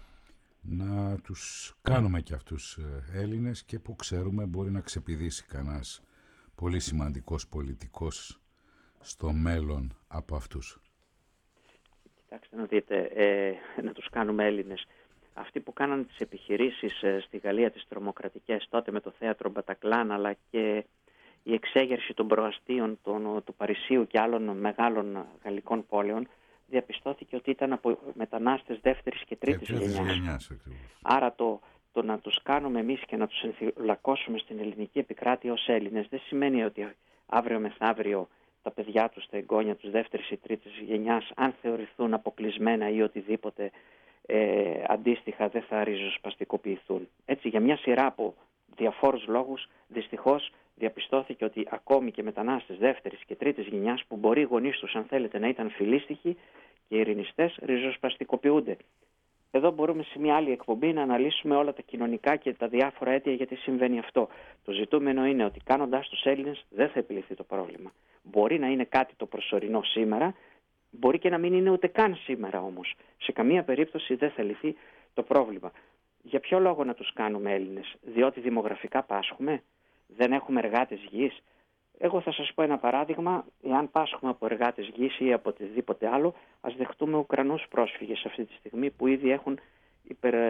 να τους κάνουμε και αυτούς Έλληνες, και που ξέρουμε μπορεί να ξεπηδήσει κανένας πολύ σημαντικός πολιτικός στο μέλλον από αυτούς. Κοιτάξτε να δείτε, ε, να τους κάνουμε Έλληνες. Αυτοί που κάνανε τις επιχειρήσεις ε, στη Γαλλία, τις τρομοκρατικές, τότε με το θέατρο Μπατακλάν, αλλά και η εξέγερση των προαστίων των, του Παρισίου και άλλων μεγάλων γαλλικών πόλεων, διαπιστώθηκε ότι ήταν από μετανάστες δεύτερης και τρίτης γενιάς. Άρα το, το να τους κάνουμε εμείς και να τους ενθυλακώσουμε στην ελληνική επικράτεια ως Έλληνες δεν σημαίνει ότι αύριο μεθαύριο τα παιδιά τους, τα εγγόνια τους δεύτερης ή τρίτης γενιάς, αν θεωρηθούν αποκλεισμένα ή οτιδήποτε ε, αντίστοιχα, δεν θα ριζοσπαστικοποιηθούν. Έτσι, για μια σειρά από διαφόρους λόγους, δυστυχώς διαπιστώθηκε ότι ακόμη και μετανάστες δεύτερης και τρίτης γενιάς, που μπορεί οι γονείς τους, αν θέλετε, να ήταν φιλίστοιχοι και ειρηνιστές, ριζοσπαστικοποιούνται. Εδώ μπορούμε σε μια άλλη εκπομπή να αναλύσουμε όλα τα κοινωνικά και τα διάφορα αίτια γιατί συμβαίνει αυτό. Το ζητούμενο είναι ότι κάνοντας τους Έλληνες δεν θα επιλυθεί το πρόβλημα. Μπορεί να είναι κάτι το προσωρινό σήμερα, μπορεί και να μην είναι ούτε καν σήμερα όμως. Σε καμία περίπτωση δεν θα λυθεί το πρόβλημα. Για ποιο λόγο να τους κάνουμε Έλληνες? Διότι δημογραφικά πάσχουμε? Δεν έχουμε εργάτες γης? Εγώ θα σας πω ένα παράδειγμα. Εάν πάσχουμε από εργάτες γης ή από οτιδήποτε άλλο, ας δεχτούμε Ουκρανούς πρόσφυγες αυτή τη στιγμή που ήδη έχουν υπερ,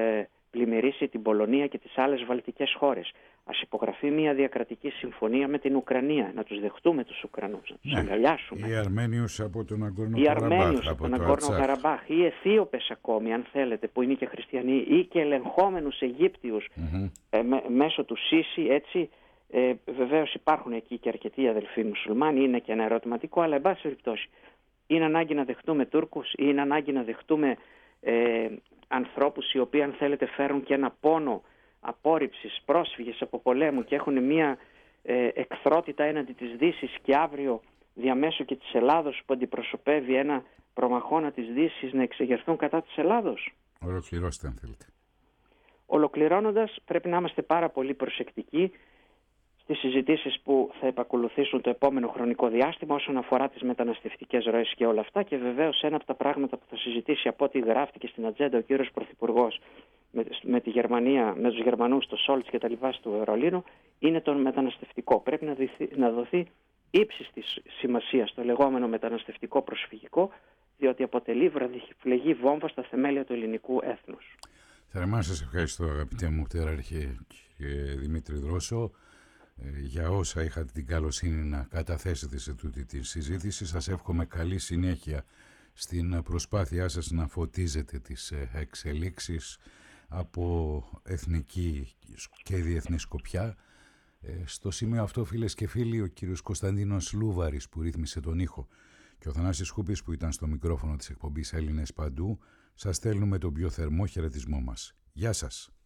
πλημμυρίσει την Πολωνία και τις άλλες βαλτικές χώρες. Ας υπογραφεί μια διακρατική συμφωνία με την Ουκρανία, να τους δεχτούμε τους Ουκρανούς, να τους ναι. αγκαλιάσουμε. Οι Αρμένιους από τον Αγκόρνο Οι Καραμπάχ, Αρμένιους από τον Αγκόρνο Καραμπάχ, οι Αιθίωπες ακόμη, αν θέλετε, που είναι και χριστιανοί, ή και ελεγχόμενους Αιγύπτιους mm-hmm. ε, με, μέσω του Σίση, έτσι. Ε, βεβαίως υπάρχουν εκεί και αρκετοί αδελφοί μουσουλμάνοι, είναι και ένα ερωτηματικό, αλλά εν πάση περιπτώσει είναι ανάγκη να δεχτούμε Τούρκους, είναι ανάγκη να δεχτούμε ε, ανθρώπους οι οποίοι, αν θέλετε, φέρουν και ένα πόνο απόρριψης, πρόσφυγες από πολέμου και έχουν μια ε, εχθρότητα έναντι της Δύσης, και αύριο διαμέσου και της Ελλάδος που αντιπροσωπεύει ένα προμαχώνα της Δύσης να εξεγερθούν κατά της Ελλάδος. Ολοκληρώστε αν θέλετε. Ολοκληρώνοντας, πρέπει να είμαστε πάρα πολύ προσεκτικοί στις συζητήσεις που θα επακολουθήσουν το επόμενο χρονικό διάστημα όσον αφορά τις μεταναστευτικές ροές και όλα αυτά, και βεβαίως ένα από τα πράγματα που θα συζητήσει, από ό,τι γράφτηκε στην ατζέντα ο κύριος Πρωθυπουργός με, με τη Γερμανία, με τους Γερμανούς, το Σόλτς και τα λοιπά στο Βερολίνο, είναι το μεταναστευτικό. Πρέπει να, δοθεί, να δοθεί ύψης της σημασίας στο λεγόμενο μεταναστευτικό προσφυγικό, διότι αποτελεί βραδιφλεγή βόμβα στα θεμέλια του ελληνικού έθνους. Θερμά σας ευχαριστώ, αγαπητέ μου πτέραρχε και Δημήτρη Δρόσο, για όσα είχατε την καλοσύνη να καταθέσετε σε τούτη τη συζήτηση. Σας εύχομαι καλή συνέχεια στην προσπάθειά σας να φωτίζετε τις εξελίξεις από εθνική και διεθνή σκοπιά. Στο σημείο αυτό, φίλες και φίλοι, ο κύριος Κωνσταντίνος Λούβαρης που ρύθμισε τον ήχο και ο Θανάσης Χούπης που ήταν στο μικρόφωνο της εκπομπής Έλληνες Παντού, σας στέλνουμε τον πιο θερμό χαιρετισμό μας. Γεια σας.